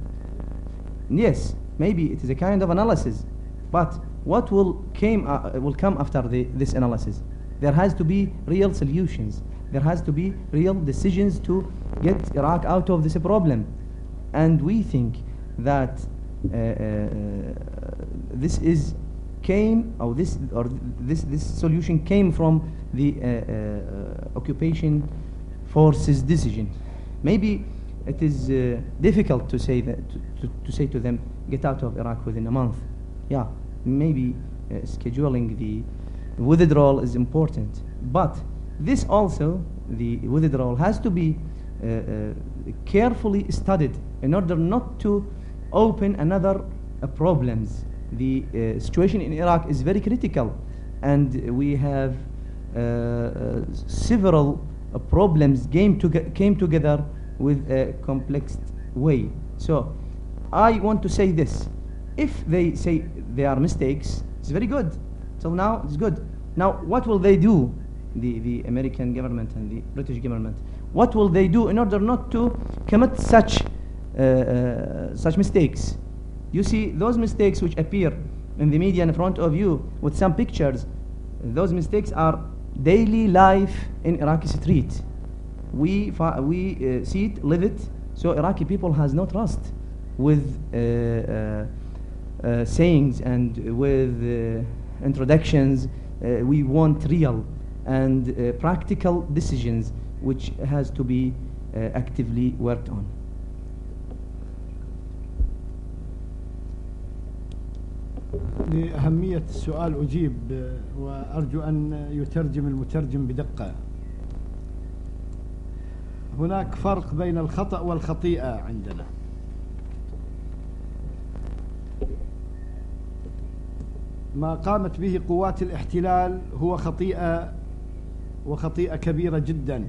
Yes, maybe it is a kind of analysis, but what will came uh, will come after the, this analysis? There has to be real solutions. There has to be real decisions to get Iraq out of this problem, and we think that uh, uh, this is came or this or this this solution came from the uh, uh, occupation forces decision. Maybe it is uh, difficult to say that to, to, to say to them, get out of Iraq within a month. Yeah, maybe uh, scheduling the withdrawal is important, but this also, the withdrawal has to be uh, uh, carefully studied in order not to open another uh, problems. The uh, situation in Iraq is very critical, and we have uh, uh, several uh, problems came, to came together with a complex way. So I want to say this: if they say they are mistakes, it's very good. So now it's good. Now what will they do, the, the American government and the British government? What will they do in order not to commit such uh, uh, such mistakes? You see, those mistakes which appear in the media in front of you with some pictures, those mistakes are daily life in Iraqi street. We, we uh, see it, live it, so Iraqi people has no trust with uh, uh, uh, sayings and with uh, introductions. Uh, we want real and uh, practical decisions which has to be uh, actively worked on. لأهمية السؤال أجيب، وأرجو أن يترجم المترجم بدقة. هناك فرق بين الخطأ والخطيئة عندنا. ما قامت به قوات الاحتلال هو خطيئة، وخطيئة كبيرة جدا.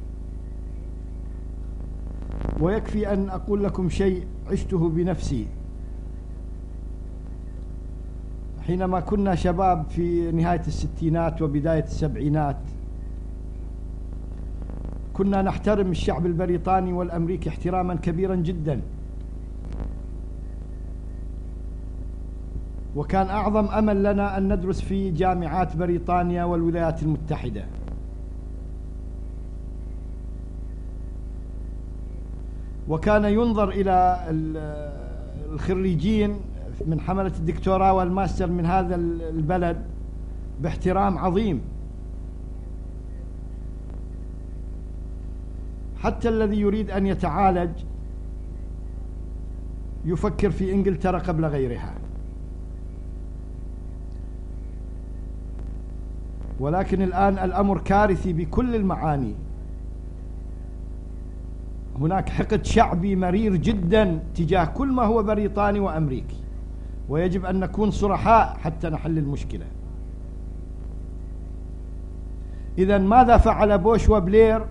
ويكفي أن أقول لكم شيء عشته بنفسي. حينما كنا شباب في نهاية الستينات وبداية السبعينات، كنا نحترم الشعب البريطاني والأمريكي احتراما كبيرا جدا، وكان أعظم أمل لنا أن ندرس في جامعات بريطانيا والولايات المتحدة. وكان ينظر إلى الخريجين من حملة الدكتوراه والماستر من هذا البلد باحترام عظيم، حتى الذي يريد أن يتعالج يفكر في إنجلترا قبل غيرها. ولكن الآن الأمر كارثي بكل المعاني. هناك حقد شعبي مرير جدا تجاه كل ما هو بريطاني وأمريكي، ويجب أن نكون صرحاء حتى نحل المشكلة. إذن ماذا فعل بوش وبلير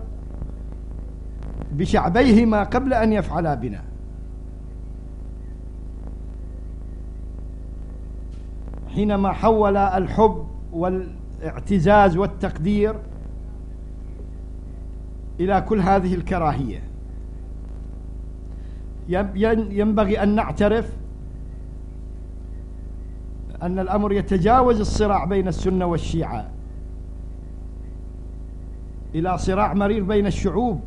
بشعبيهما قبل أن يفعلا بنا؟ حينما حول الحب والاعتزاز والتقدير إلى كل هذه الكراهية. ينبغي أن نعترف أن الأمر يتجاوز الصراع بين السنة والشيعة إلى صراع مرير بين الشعوب.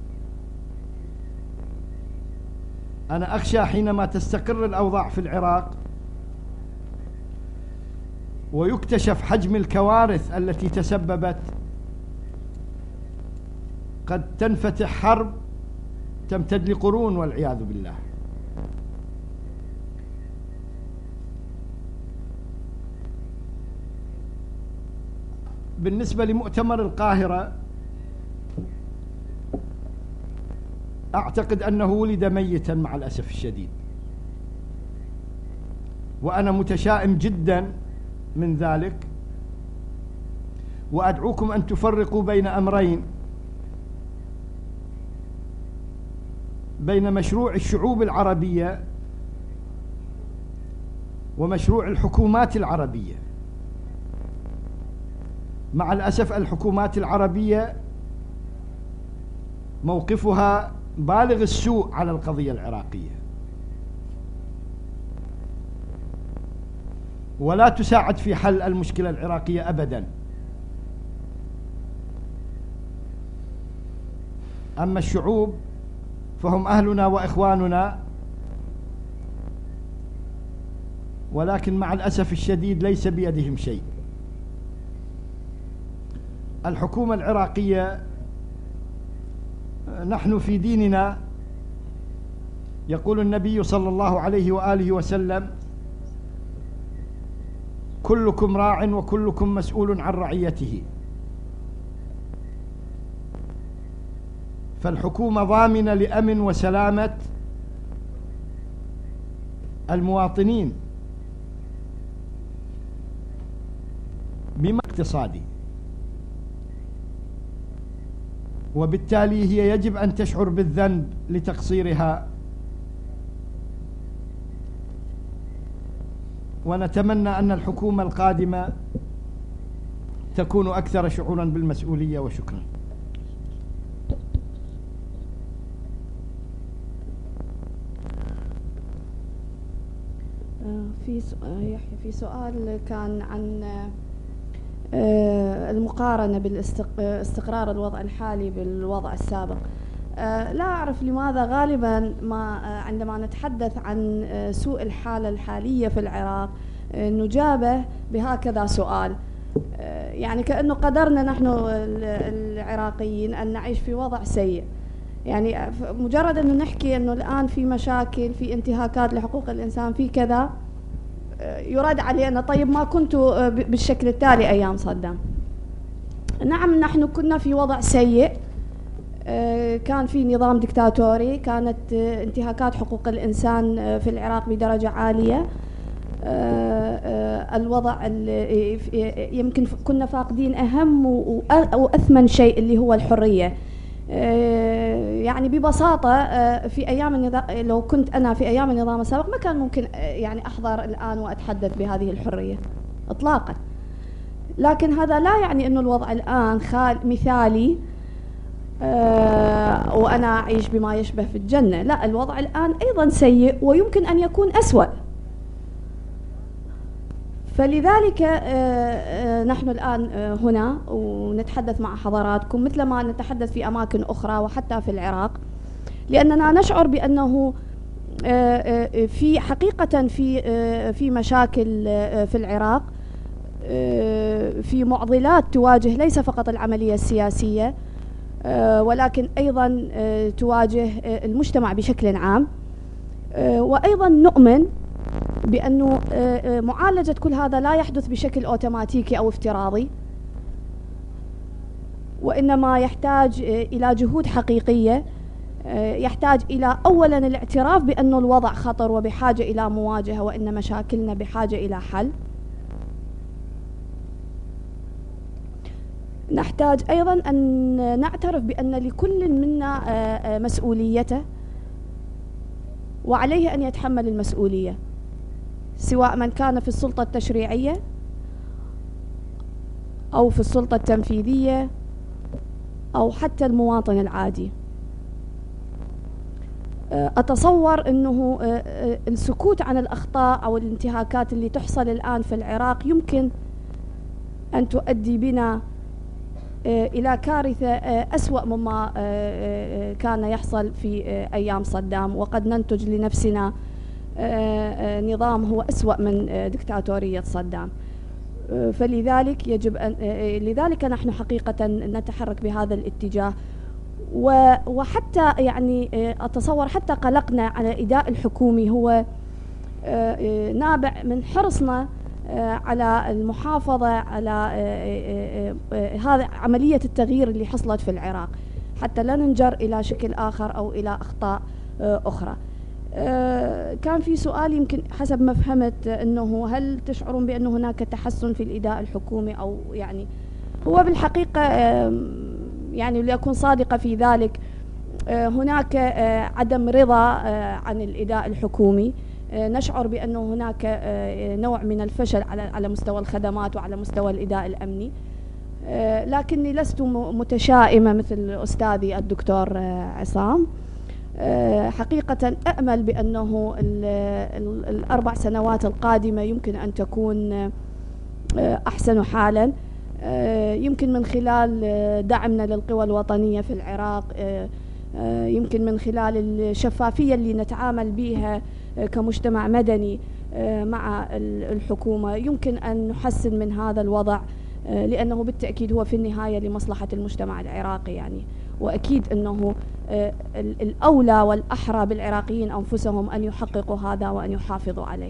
أنا أخشى حينما تستقر الأوضاع في العراق ويكتشف حجم الكوارث التي تسببت، قد تنفتح حرب تمتد لقرون والعياذ بالله. بالنسبة لمؤتمر القاهرة، أعتقد أنه ولد ميتا مع الأسف الشديد، وأنا متشائم جدا من ذلك، وأدعوكم أن تفرقوا بين أمرين: بين مشروع الشعوب العربية ومشروع الحكومات العربية. مع الأسف الحكومات العربية موقفها بالغ السوء على القضية العراقية، ولا تساعد في حل المشكلة العراقية أبدا. أما الشعوب فهم أهلنا وإخواننا، ولكن مع الأسف الشديد ليس بيدهم شيء. الحكومة العراقية، نحن في ديننا يقول النبي صلى الله عليه وآله وسلم: كلكم راع وكلكم مسؤول عن رعيته. فالحكومة ضامنة لأمن وسلامة المواطنين بما اقتصادي، وبالتالي هي يجب أن تشعر بالذنب لتقصيرها، ونتمنى أن الحكومة القادمة تكون أكثر شعورا بالمسؤولية. وشكرا. في يحيى في سؤال كان عن المقارنة بالاستقرار الوضع الحالي بالوضع السابق. لا أعرف لماذا غالبا ما عندما نتحدث عن سوء الحالة الحالية في العراق نجابه بهكذا سؤال، يعني كأنه قدرنا نحن العراقيين أن نعيش في وضع سيء. يعني مجرد أنه نحكي أنه الآن في مشاكل، في انتهاكات لحقوق الإنسان، في كذا، يراد علينا طيب ما كنتوا بالشكل التالي أيام صدام. نعم نحن كنا في وضع سيء، كان في نظام دكتاتوري، كانت انتهاكات حقوق الإنسان في العراق بدرجة عالية، الوضع يمكن كنا فاقدين أهم وأثمن شيء اللي هو الحرية. يعني ببساطة في أيام النظام، لو كنت أنا في أيام النظام السابق ما كان ممكن يعني أحضر الآن وأتحدث بهذه الحرية إطلاقا. لكن هذا لا يعني أنه الوضع الآن خال مثالي وأنا أعيش بما يشبه في الجنة. لا، الوضع الآن أيضا سيء ويمكن أن يكون أسوأ. فلذلك نحن الآن هنا ونتحدث مع حضراتكم مثل ما نتحدث في أماكن أخرى وحتى في العراق، لأننا نشعر بأنه في حقيقة في في مشاكل في العراق، في معضلات تواجه ليس فقط العملية السياسية ولكن أيضا تواجه المجتمع بشكل عام. وأيضا نؤمن بأنه معالجة كل هذا لا يحدث بشكل أوتوماتيكي أو افتراضي، وإنما يحتاج إلى جهود حقيقية، يحتاج إلى أولا الاعتراف بأن الوضع خطر وبحاجة إلى مواجهة، وإن مشاكلنا بحاجة إلى حل. نحتاج أيضا أن نعترف بأن لكل منا مسؤوليته وعليه أن يتحمل المسؤولية، سواء من كان في السلطة التشريعية أو في السلطة التنفيذية أو حتى المواطن العادي. أتصور أنه السكوت عن الأخطاء أو الانتهاكات اللي تحصل الآن في العراق يمكن أن تؤدي بنا إلى كارثة أسوأ مما كان يحصل في أيام صدام، وقد ننتج لنفسنا نظام هو أسوأ من دكتاتورية صدام. فلذلك يجب أن لذلك نحن حقيقة نتحرك بهذا الاتجاه، وحتى يعني أتصور حتى قلقنا على الأداء الحكومي هو نابع من حرصنا على المحافظة على هذا عملية التغيير اللي حصلت في العراق، حتى لا ننجر إلى شكل آخر أو إلى أخطاء أخرى. كان في سؤال يمكن حسب ما فهمت أنه هل تشعرون بأن هناك تحسن في الإداء الحكومي، أو يعني هو بالحقيقة يعني لأكون صادقة في ذلك هناك عدم رضا عن الإداء الحكومي. نشعر بأنه هناك نوع من الفشل على على مستوى الخدمات وعلى مستوى الإداء الأمني، لكني لست متشائمة مثل أستاذي الدكتور عصام. حقيقة أأمل بأنه الأربع سنوات القادمة يمكن أن تكون أحسن حالا، يمكن من خلال دعمنا للقوى الوطنية في العراق، يمكن من خلال الشفافية اللي نتعامل بها كمجتمع مدني مع الحكومة، يمكن أن نحسن من هذا الوضع، لأنه بالتأكيد هو في النهاية لمصلحة المجتمع العراقي يعني. وأكيد أنه الأولى والأحرى بالعراقيين أنفسهم أن يحققوا هذا وأن يحافظوا عليه.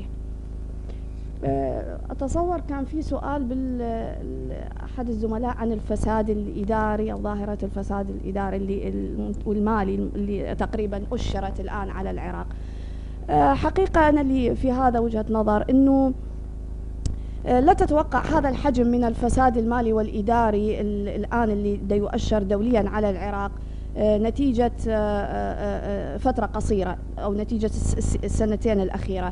أتصور كان في سؤال بالأحد الزملاء عن الفساد الإداري أو ظاهرة الفساد الإداري اللي والمالي اللي تقريبا أشرت الآن على العراق. حقيقة أنا اللي في هذا وجهة نظر أنه لا تتوقع هذا الحجم من الفساد المالي والإداري الآن اللي دا يؤشر دوليا على العراق نتيجة فترة قصيرة أو نتيجة السنتين الأخيرة.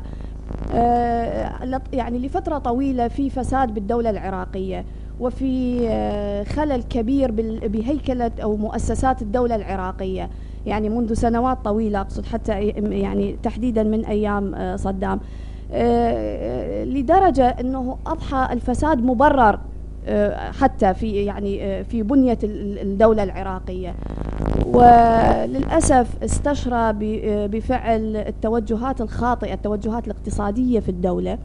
يعني لفترة طويلة في فساد بالدولة العراقية، وفي خلل كبير بهيكلة أو مؤسسات الدولة العراقية، يعني منذ سنوات طويلة، أقصد حتى يعني تحديدا من أيام صدام، لدرجة أنه أضحى الفساد مبرر حتى في يعني في بنية الدولة العراقية. وللأسف استشرى بفعل التوجهات الخاطئة، التوجهات الاقتصادية في الدولة،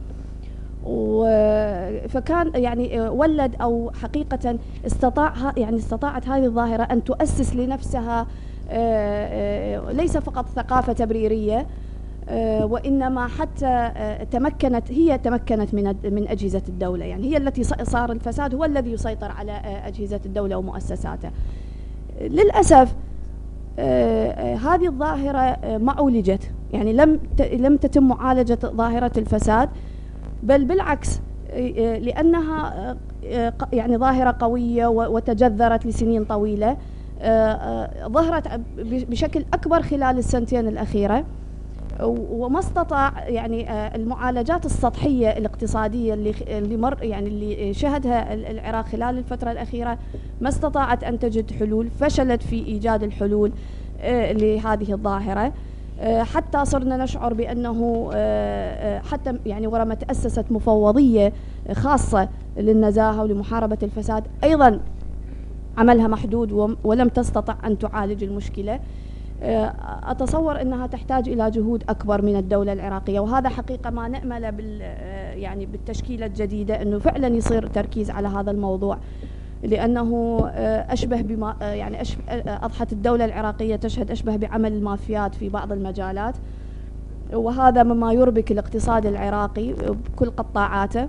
فكان يعني ولد أو حقيقة استطاع يعني استطاعت هذه الظاهرة أن تؤسس لنفسها ليس فقط ثقافة تبريرية، وإنما حتى تمكنت هي تمكنت من من أجهزة الدولة، يعني هي التي صار الفساد هو الذي يسيطر على أجهزة الدولة ومؤسساتها. للأسف هذه الظاهرة ما عولجت، يعني لم لم تتم معالجة ظاهرة الفساد، بل بالعكس لأنها يعني ظاهرة قوية وتجذرت لسنين طويلة، ظهرت بشكل أكبر خلال السنتين الأخيرة، وما استطاع يعني المعالجات السطحية الاقتصادية اللي اللي مر يعني اللي شهدها العراق خلال الفترة الأخيرة ما استطاعت أن تجد حلول، فشلت في إيجاد الحلول لهذه الظاهرة، حتى صرنا نشعر بأنه حتى يعني ورما تأسست مفوضية خاصة للنزاهة ولمحاربة الفساد أيضا عملها محدود ولم تستطع أن تعالج المشكلة. أتصور أنها تحتاج إلى جهود أكبر من الدولة العراقية، وهذا حقيقة ما نأمله بال يعني بالتشكيلة الجديدة أنه فعلا يصير تركيز على هذا الموضوع، لأنه أشبه بما يعني أشبه أضحت الدولة العراقية تشهد أشبه بعمل المافيات في بعض المجالات، وهذا مما يربك الاقتصاد العراقي بكل قطاعاته.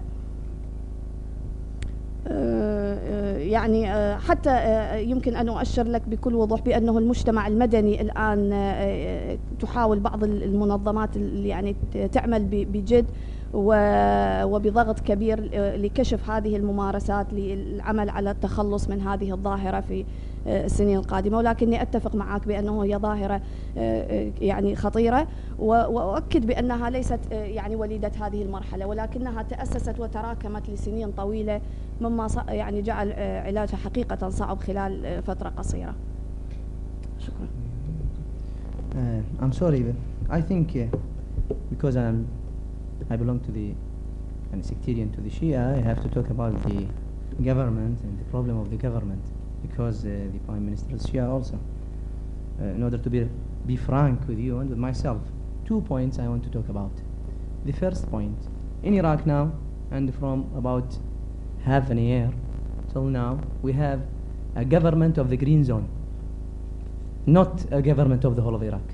يعني حتى يمكن أن أؤشر لك بكل وضوح بأنه المجتمع المدني الآن تحاول بعض المنظمات اللي يعني تعمل بجد وبضغط كبير لكشف هذه الممارسات للعمل على التخلص من هذه الظاهرة في السنين القادمة، ولكني أتفق معك بأنه هي ظاهرة يعني خطيرة، وأؤكد بأنها ليست يعني وليدة هذه المرحلة، ولكنها تأسست وتراكمت لسنين طويلة، مما يعني جعل علاجها حقيقة صعب خلال فترة قصيرة. شكرا. Uh, I'm sorry, but I think uh, because I'm I belong to the and sectarian to the Shia, I have to talk about the government and the problem of the government, because uh, the Prime Minister is Shia also. Uh, in order to be be frank with you and with myself, two points I want to talk about. The first point, in Iraq now, and from about half an year till now, we have a government of the green zone, not a government of the whole of Iraq.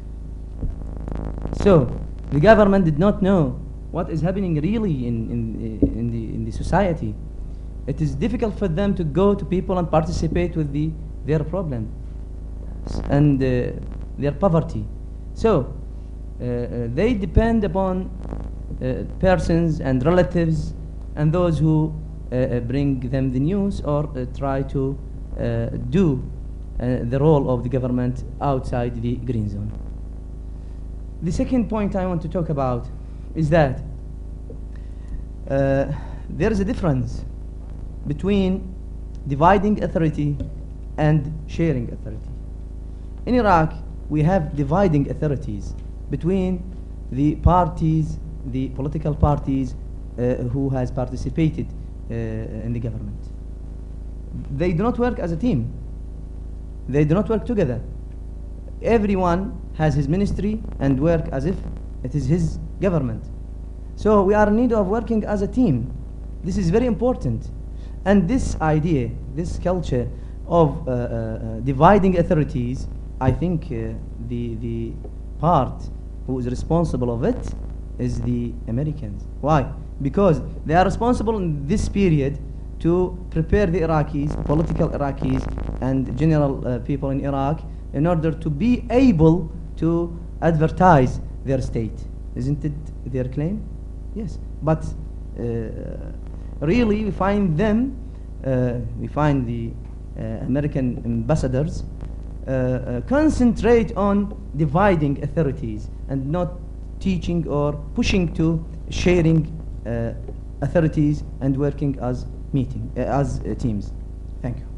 So the government did not know what is happening really in in in the society. It is difficult for them to go to people and participate with the, their problem and uh, their poverty. So uh, uh, they depend upon uh, persons and relatives and those who uh, bring them the news or uh, try to uh, do uh, the role of the government outside the green zone. The second point I want to talk about is that uh, there is a difference between dividing authority and sharing authority. In Iraq, we have dividing authorities between the parties, the political parties uh, who has participated uh, in the government. They do not work as a team. They do not work together. Everyone has his ministry and work as if it is his government. So we are in need of working as a team. This is very important. And this idea, this culture of uh, uh, dividing authorities, I think uh, the, the part who is responsible of it is the Americans. Why? Because they are responsible in this period to prepare the Iraqis, political Iraqis, and general uh, people in Iraq in order to be able to advertise their state. Isn't it their claim? Yes. But uh, really we find them, uh, we find the uh, American ambassadors uh, uh, concentrate on dividing authorities and not teaching or pushing to sharing uh, authorities and working as meeting uh, as uh, teams. Thank you.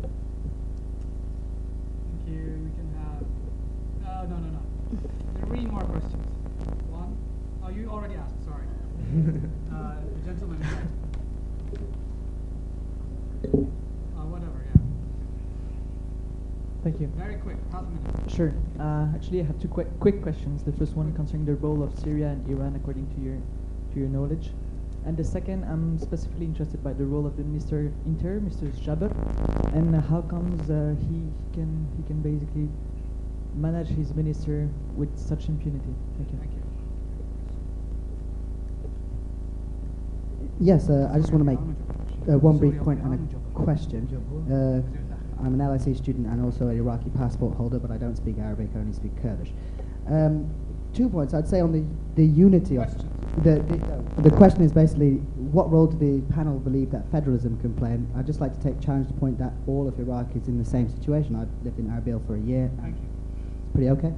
Thank you. We can have. Uh, no, no, no. Three more questions. One. Oh, you already asked. Sorry. uh, the gentleman. Uh, whatever. Yeah. Thank you. Very quick. Half a minute. Sure. Uh, actually, I have two quick quick questions. The first one concerning the role of Syria and Iran, according to your to your knowledge. And the second, I'm specifically interested by the role of the Minister Inter, Mister Jaber, and uh, how comes uh, he can he can basically manage his minister with such impunity. Thank you. Thank you. Yes, uh, I just want to make uh, one brief point and a question. Uh, I'm an L S E student and also an Iraqi passport holder, but I don't speak Arabic, I only speak Kurdish. Um, two points. I'd say on the, the unity of the, the the question is basically what role do the panel believe that federalism can play? And I'd just like to take challenge to point that all of Iraq is in the same situation. I've lived in Erbil for a year. Thank you. It's pretty okay.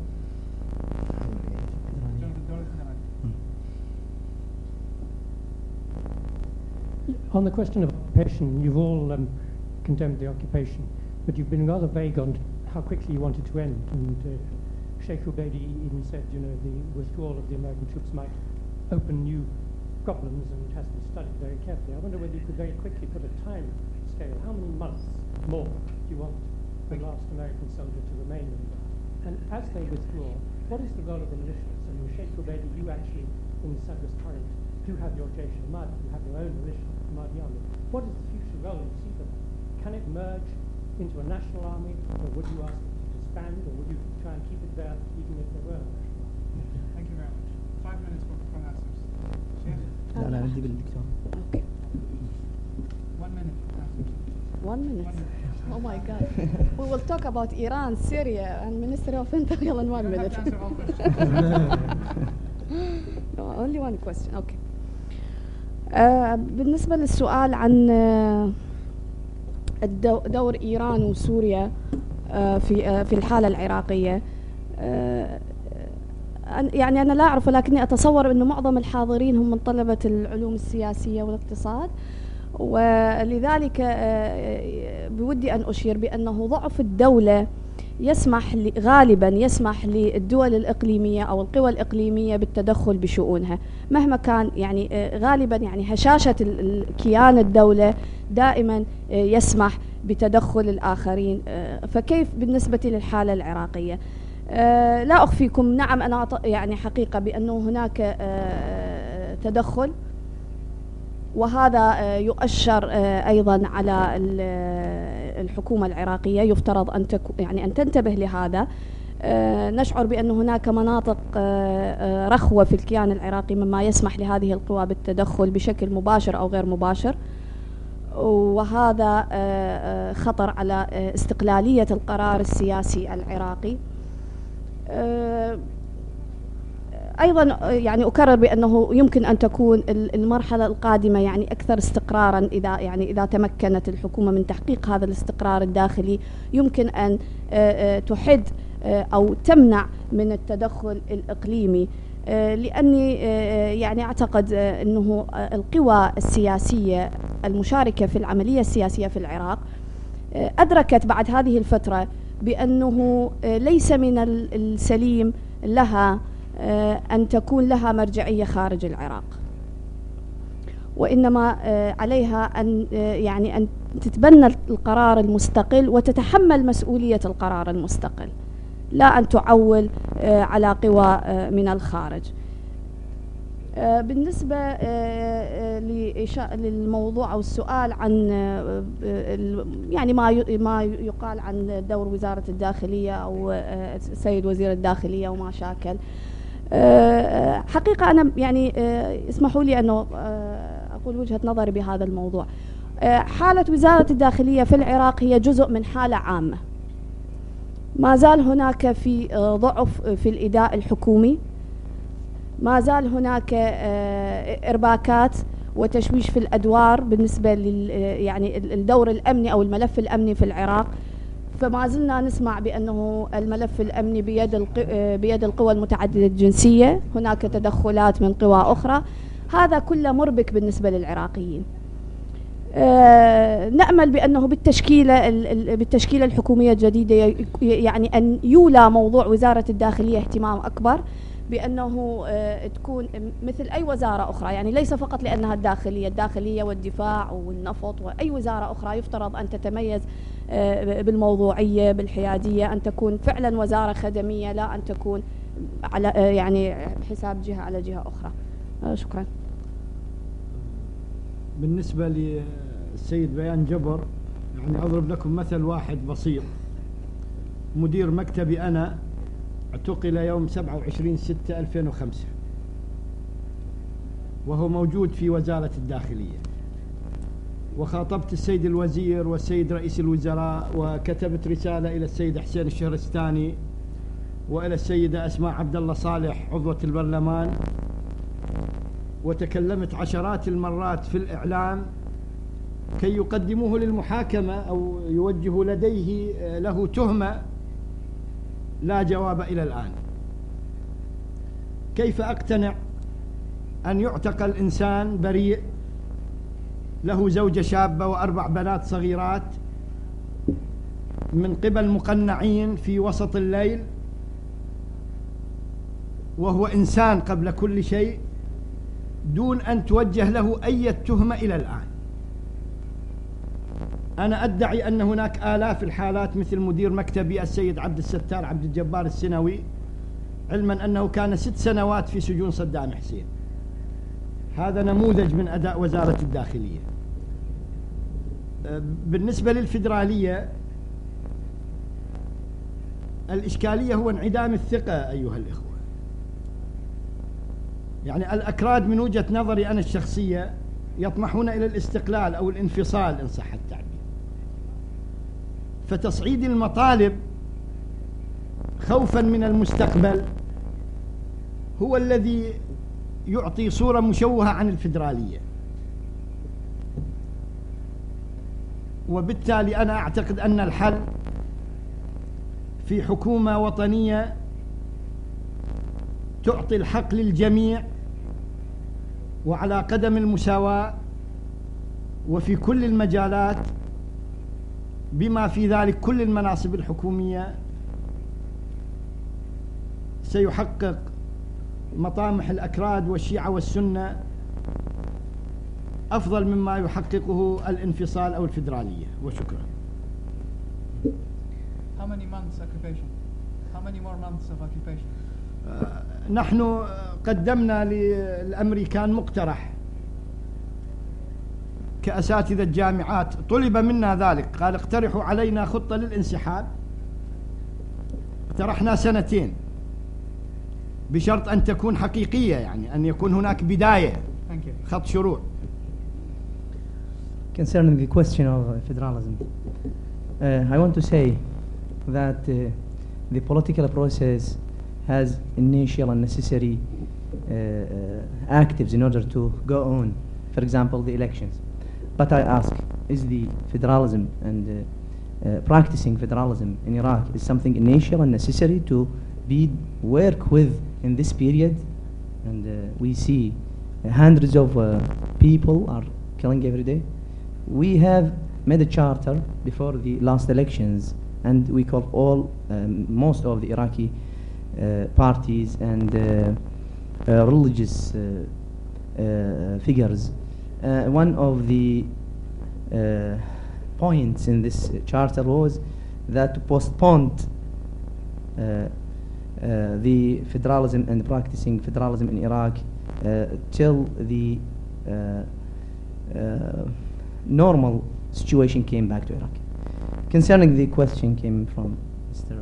On the question of occupation, you've all um, condemned the occupation, but you've been rather vague on how quickly you want it to end. And uh, Sheikh Ubaidi even said, you know, the withdrawal of the American troops might open new problems and it has to be studied very carefully. I wonder whether you could very quickly put a time scale. How many months more do you want the last American soldier to remain in Iraq? And as they withdraw, what is the role of the militias? I mean, Sheikh Ubaidi, you actually, in Sadr's current, do have your Jaysh al-Mahdi, you have your own militia, the Mahdi army. What is the future role you see for them? Can it merge into a national army, or would you ask it to disband, or would you try and keep it there even if there were a national army? Thank you very much. Five minutes for, for answers. لا لا ندي بالدكتور. Okay. One minute. One minute. Oh my God. We will talk about Iran, Syria, and Ministry of Interior in one minute. No, only one question. Okay. Uh, بالنسبة للسؤال عن uh, دور إيران وسوريا uh, في uh, في الحالة العراقية. uh, يعني أنا لا أعرف ولكني أتصور أنه معظم الحاضرين هم من طلبة العلوم السياسية والاقتصاد، ولذلك بودي أن أشير بأنه ضعف الدولة يسمح غالبا يسمح للدول الإقليمية أو القوى الإقليمية بالتدخل بشؤونها مهما كان. يعني غالبا يعني هشاشة كيان الدولة دائما يسمح بتدخل الآخرين. فكيف بالنسبة للحالة العراقية؟ أه لا أخفيكم، نعم أنا يعني حقيقة بأنه هناك أه تدخل، وهذا أه يؤشر أه أيضا على الحكومة العراقية. يفترض أن تكو يعني أن تنتبه لهذا. أه نشعر بأن هناك مناطق أه رخوة في الكيان العراقي مما يسمح لهذه القوى بالتدخل بشكل مباشر أو غير مباشر. وهذا خطر على استقلالية القرار السياسي العراقي. أيضا يعني أكرر بأنه يمكن أن تكون المرحلة القادمة يعني أكثر استقرارا إذا يعني إذا تمكنت الحكومة من تحقيق هذا الاستقرار الداخلي، يمكن أن تحد أو تمنع من التدخل الإقليمي، لأني يعني أعتقد أنه القوى السياسية المشاركة في العملية السياسية في العراق أدركت بعد هذه الفترة بأنه ليس من السليم لها أن تكون لها مرجعية خارج العراق، وإنما عليها أن يعني أن تتبنى القرار المستقل وتتحمل مسؤولية القرار المستقل، لا أن تعول على قوى من الخارج. بالنسبة للموضوع أو السؤال عن يعني ما ما يقال عن دور وزارة الداخلية أو السيد وزير الداخلية وما شاكل، حقيقة أنا يعني اسمحوا لي أنه أقول وجهة نظري بهذا الموضوع. حالة وزارة الداخلية في العراق هي جزء من حالة عامة. ما زال هناك في ضعف في الإداء الحكومي، ما زال هناك إرباكات وتشويش في الأدوار بالنسبة لل يعني الدور الأمني أو الملف الأمني في العراق. فما زلنا نسمع بأنه الملف الأمني بيد بيد القوى المتعددة الجنسية، هناك تدخلات من قوى أخرى، هذا كله مربك بالنسبة للعراقيين. آه نأمل بأنه بالتشكيلة بالتشكيلة الحكومية الجديدة يعني أن يولى موضوع وزارة الداخلية اهتمام أكبر، بأنه آه تكون مثل أي وزارة أخرى، يعني ليس فقط لأنها الداخلية، الداخلية والدفاع والنفط وأي وزارة أخرى يفترض أن تتميز آه بالموضوعية بالحيادية، أن تكون فعلا وزارة خدمية، لا أن تكون على آه يعني حساب جهة على جهة أخرى. آه شكرا. بالنسبة للسيد بيان جبر، يعني أضرب لكم مثل واحد بسيط. مدير مكتبي أنا اعتقل يوم سبعة وعشرين ستة ألفين وخمسة وهو موجود في وزارة الداخلية، وخاطبت السيد الوزير والسيد رئيس الوزراء، وكتبت رسالة إلى السيد حسين الشهرستاني وإلى السيدة أسماء عبد الله صالح عضوة البرلمان، وتكلمت عشرات المرات في الإعلام كي يقدموه للمحاكمة أو يوجهوا لديه له تهمة، لا جواب إلى الآن. كيف أقتنع أن يعتقل إنسان بريء له زوجة شابة وأربع بنات صغيرات من قبل مقنعين في وسط الليل، وهو إنسان قبل كل شيء، دون أن توجه له أي تهمة إلى الآن؟ أنا أدعي أن هناك آلاف الحالات مثل مدير مكتبي السيد عبد الستار عبد الجبار السنوي، علما أنه كان ست سنوات في سجون صدام حسين. هذا نموذج من أداء وزارة الداخلية. بالنسبة للفيدرالية، الإشكالية هو انعدام الثقة أيها الإخوة. يعني الأكراد من وجهة نظري أنا الشخصية يطمحون إلى الاستقلال أو الانفصال إن صح التعبير، فتصعيد المطالب خوفا من المستقبل هو الذي يعطي صورة مشوهة عن الفيدرالية. وبالتالي أنا أعتقد أن الحل في حكومة وطنية تعطي الحق للجميع وعلى قدم المساواة وفي كل المجالات، بما في ذلك كل المناصب الحكومية، سيحقق مطامح الأكراد والشيعة والسنة أفضل مما يحققه الانفصال أو الفيدرالية. وشكرا. How many months occupation? How many more months of occupation? نحن قدمنا للأمريكان مقترح كأساتذة جامعات، طلب منا ذلك، قال اقترحوا علينا خطة للانسحاب. اقترحنا سنتين بشرط أن تكون حقيقية، يعني أن يكون هناك بداية، خط شروع. Concerning the question of uh, federalism, uh, I want to say that uh, the political process has initial and necessary uh, uh, actives in order to go on, for example, the elections. But I ask, is the federalism and uh, uh, practicing federalism in Iraq is something initial and necessary to be work with in this period? And uh, we see uh, hundreds of uh, people are killing every day. We have made a charter before the last elections, and we call all, um, most of the Iraqi uh, parties and uh, uh, religious uh, uh, figures. Uh, one of the uh, points in this charter was that to postpone uh, uh, the federalism and practicing federalism in Iraq uh, till the uh, uh, normal situation came back to Iraq. Concerning the question came from Mister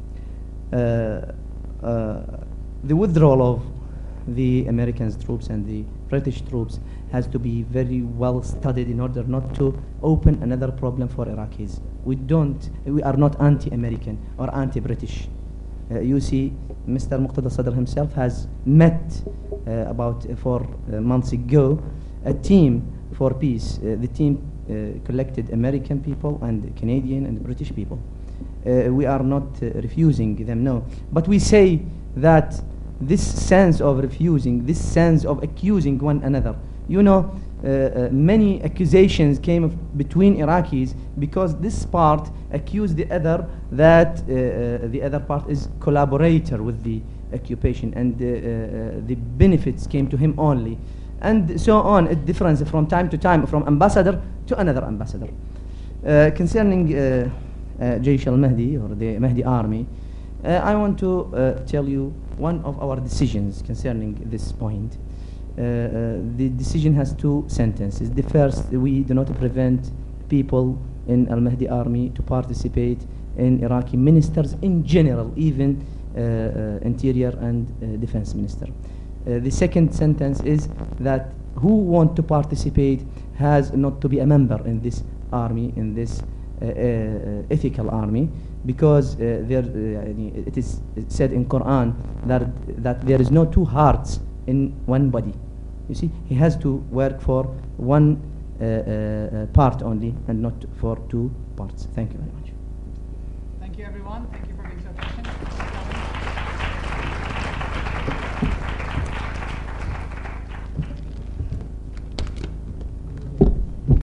Uh, uh, the withdrawal of the American troops and the British troops has to be very well studied in order not to open another problem for Iraqis. We don't, we are not anti-American or anti-British. Uh, you see, Mister Muqtada Sadr himself has met uh, about uh, four uh, months ago a team for peace. Uh, the team uh, collected American people and Canadian and British people. Uh, we are not uh, refusing them, no. But we say that this sense of refusing, this sense of accusing one another, you know, uh, uh, many accusations came of between Iraqis because this part accused the other that uh, uh, the other part is collaborator with the occupation, and uh, uh, the benefits came to him only. And so on, a difference from time to time, from ambassador to another ambassador. Uh, concerning uh, uh, Jaysh al-Mahdi, or the Mahdi army, uh, I want to uh, tell you one of our decisions concerning this point. Uh, uh, the decision has two sentences. The first, we do not prevent people in al-Mahdi army to participate in Iraqi ministers in general, even uh, uh, interior and uh, defense minister. Uh, the second sentence is that who want to participate has not to be a member in this army, in this uh, uh, ethical army, because uh, there, uh, it is said in Quran that, that there is no two hearts in one body. You see, he has to work for one uh, uh, part only and not for two parts. Thank you very much. Thank you, everyone. Thank you very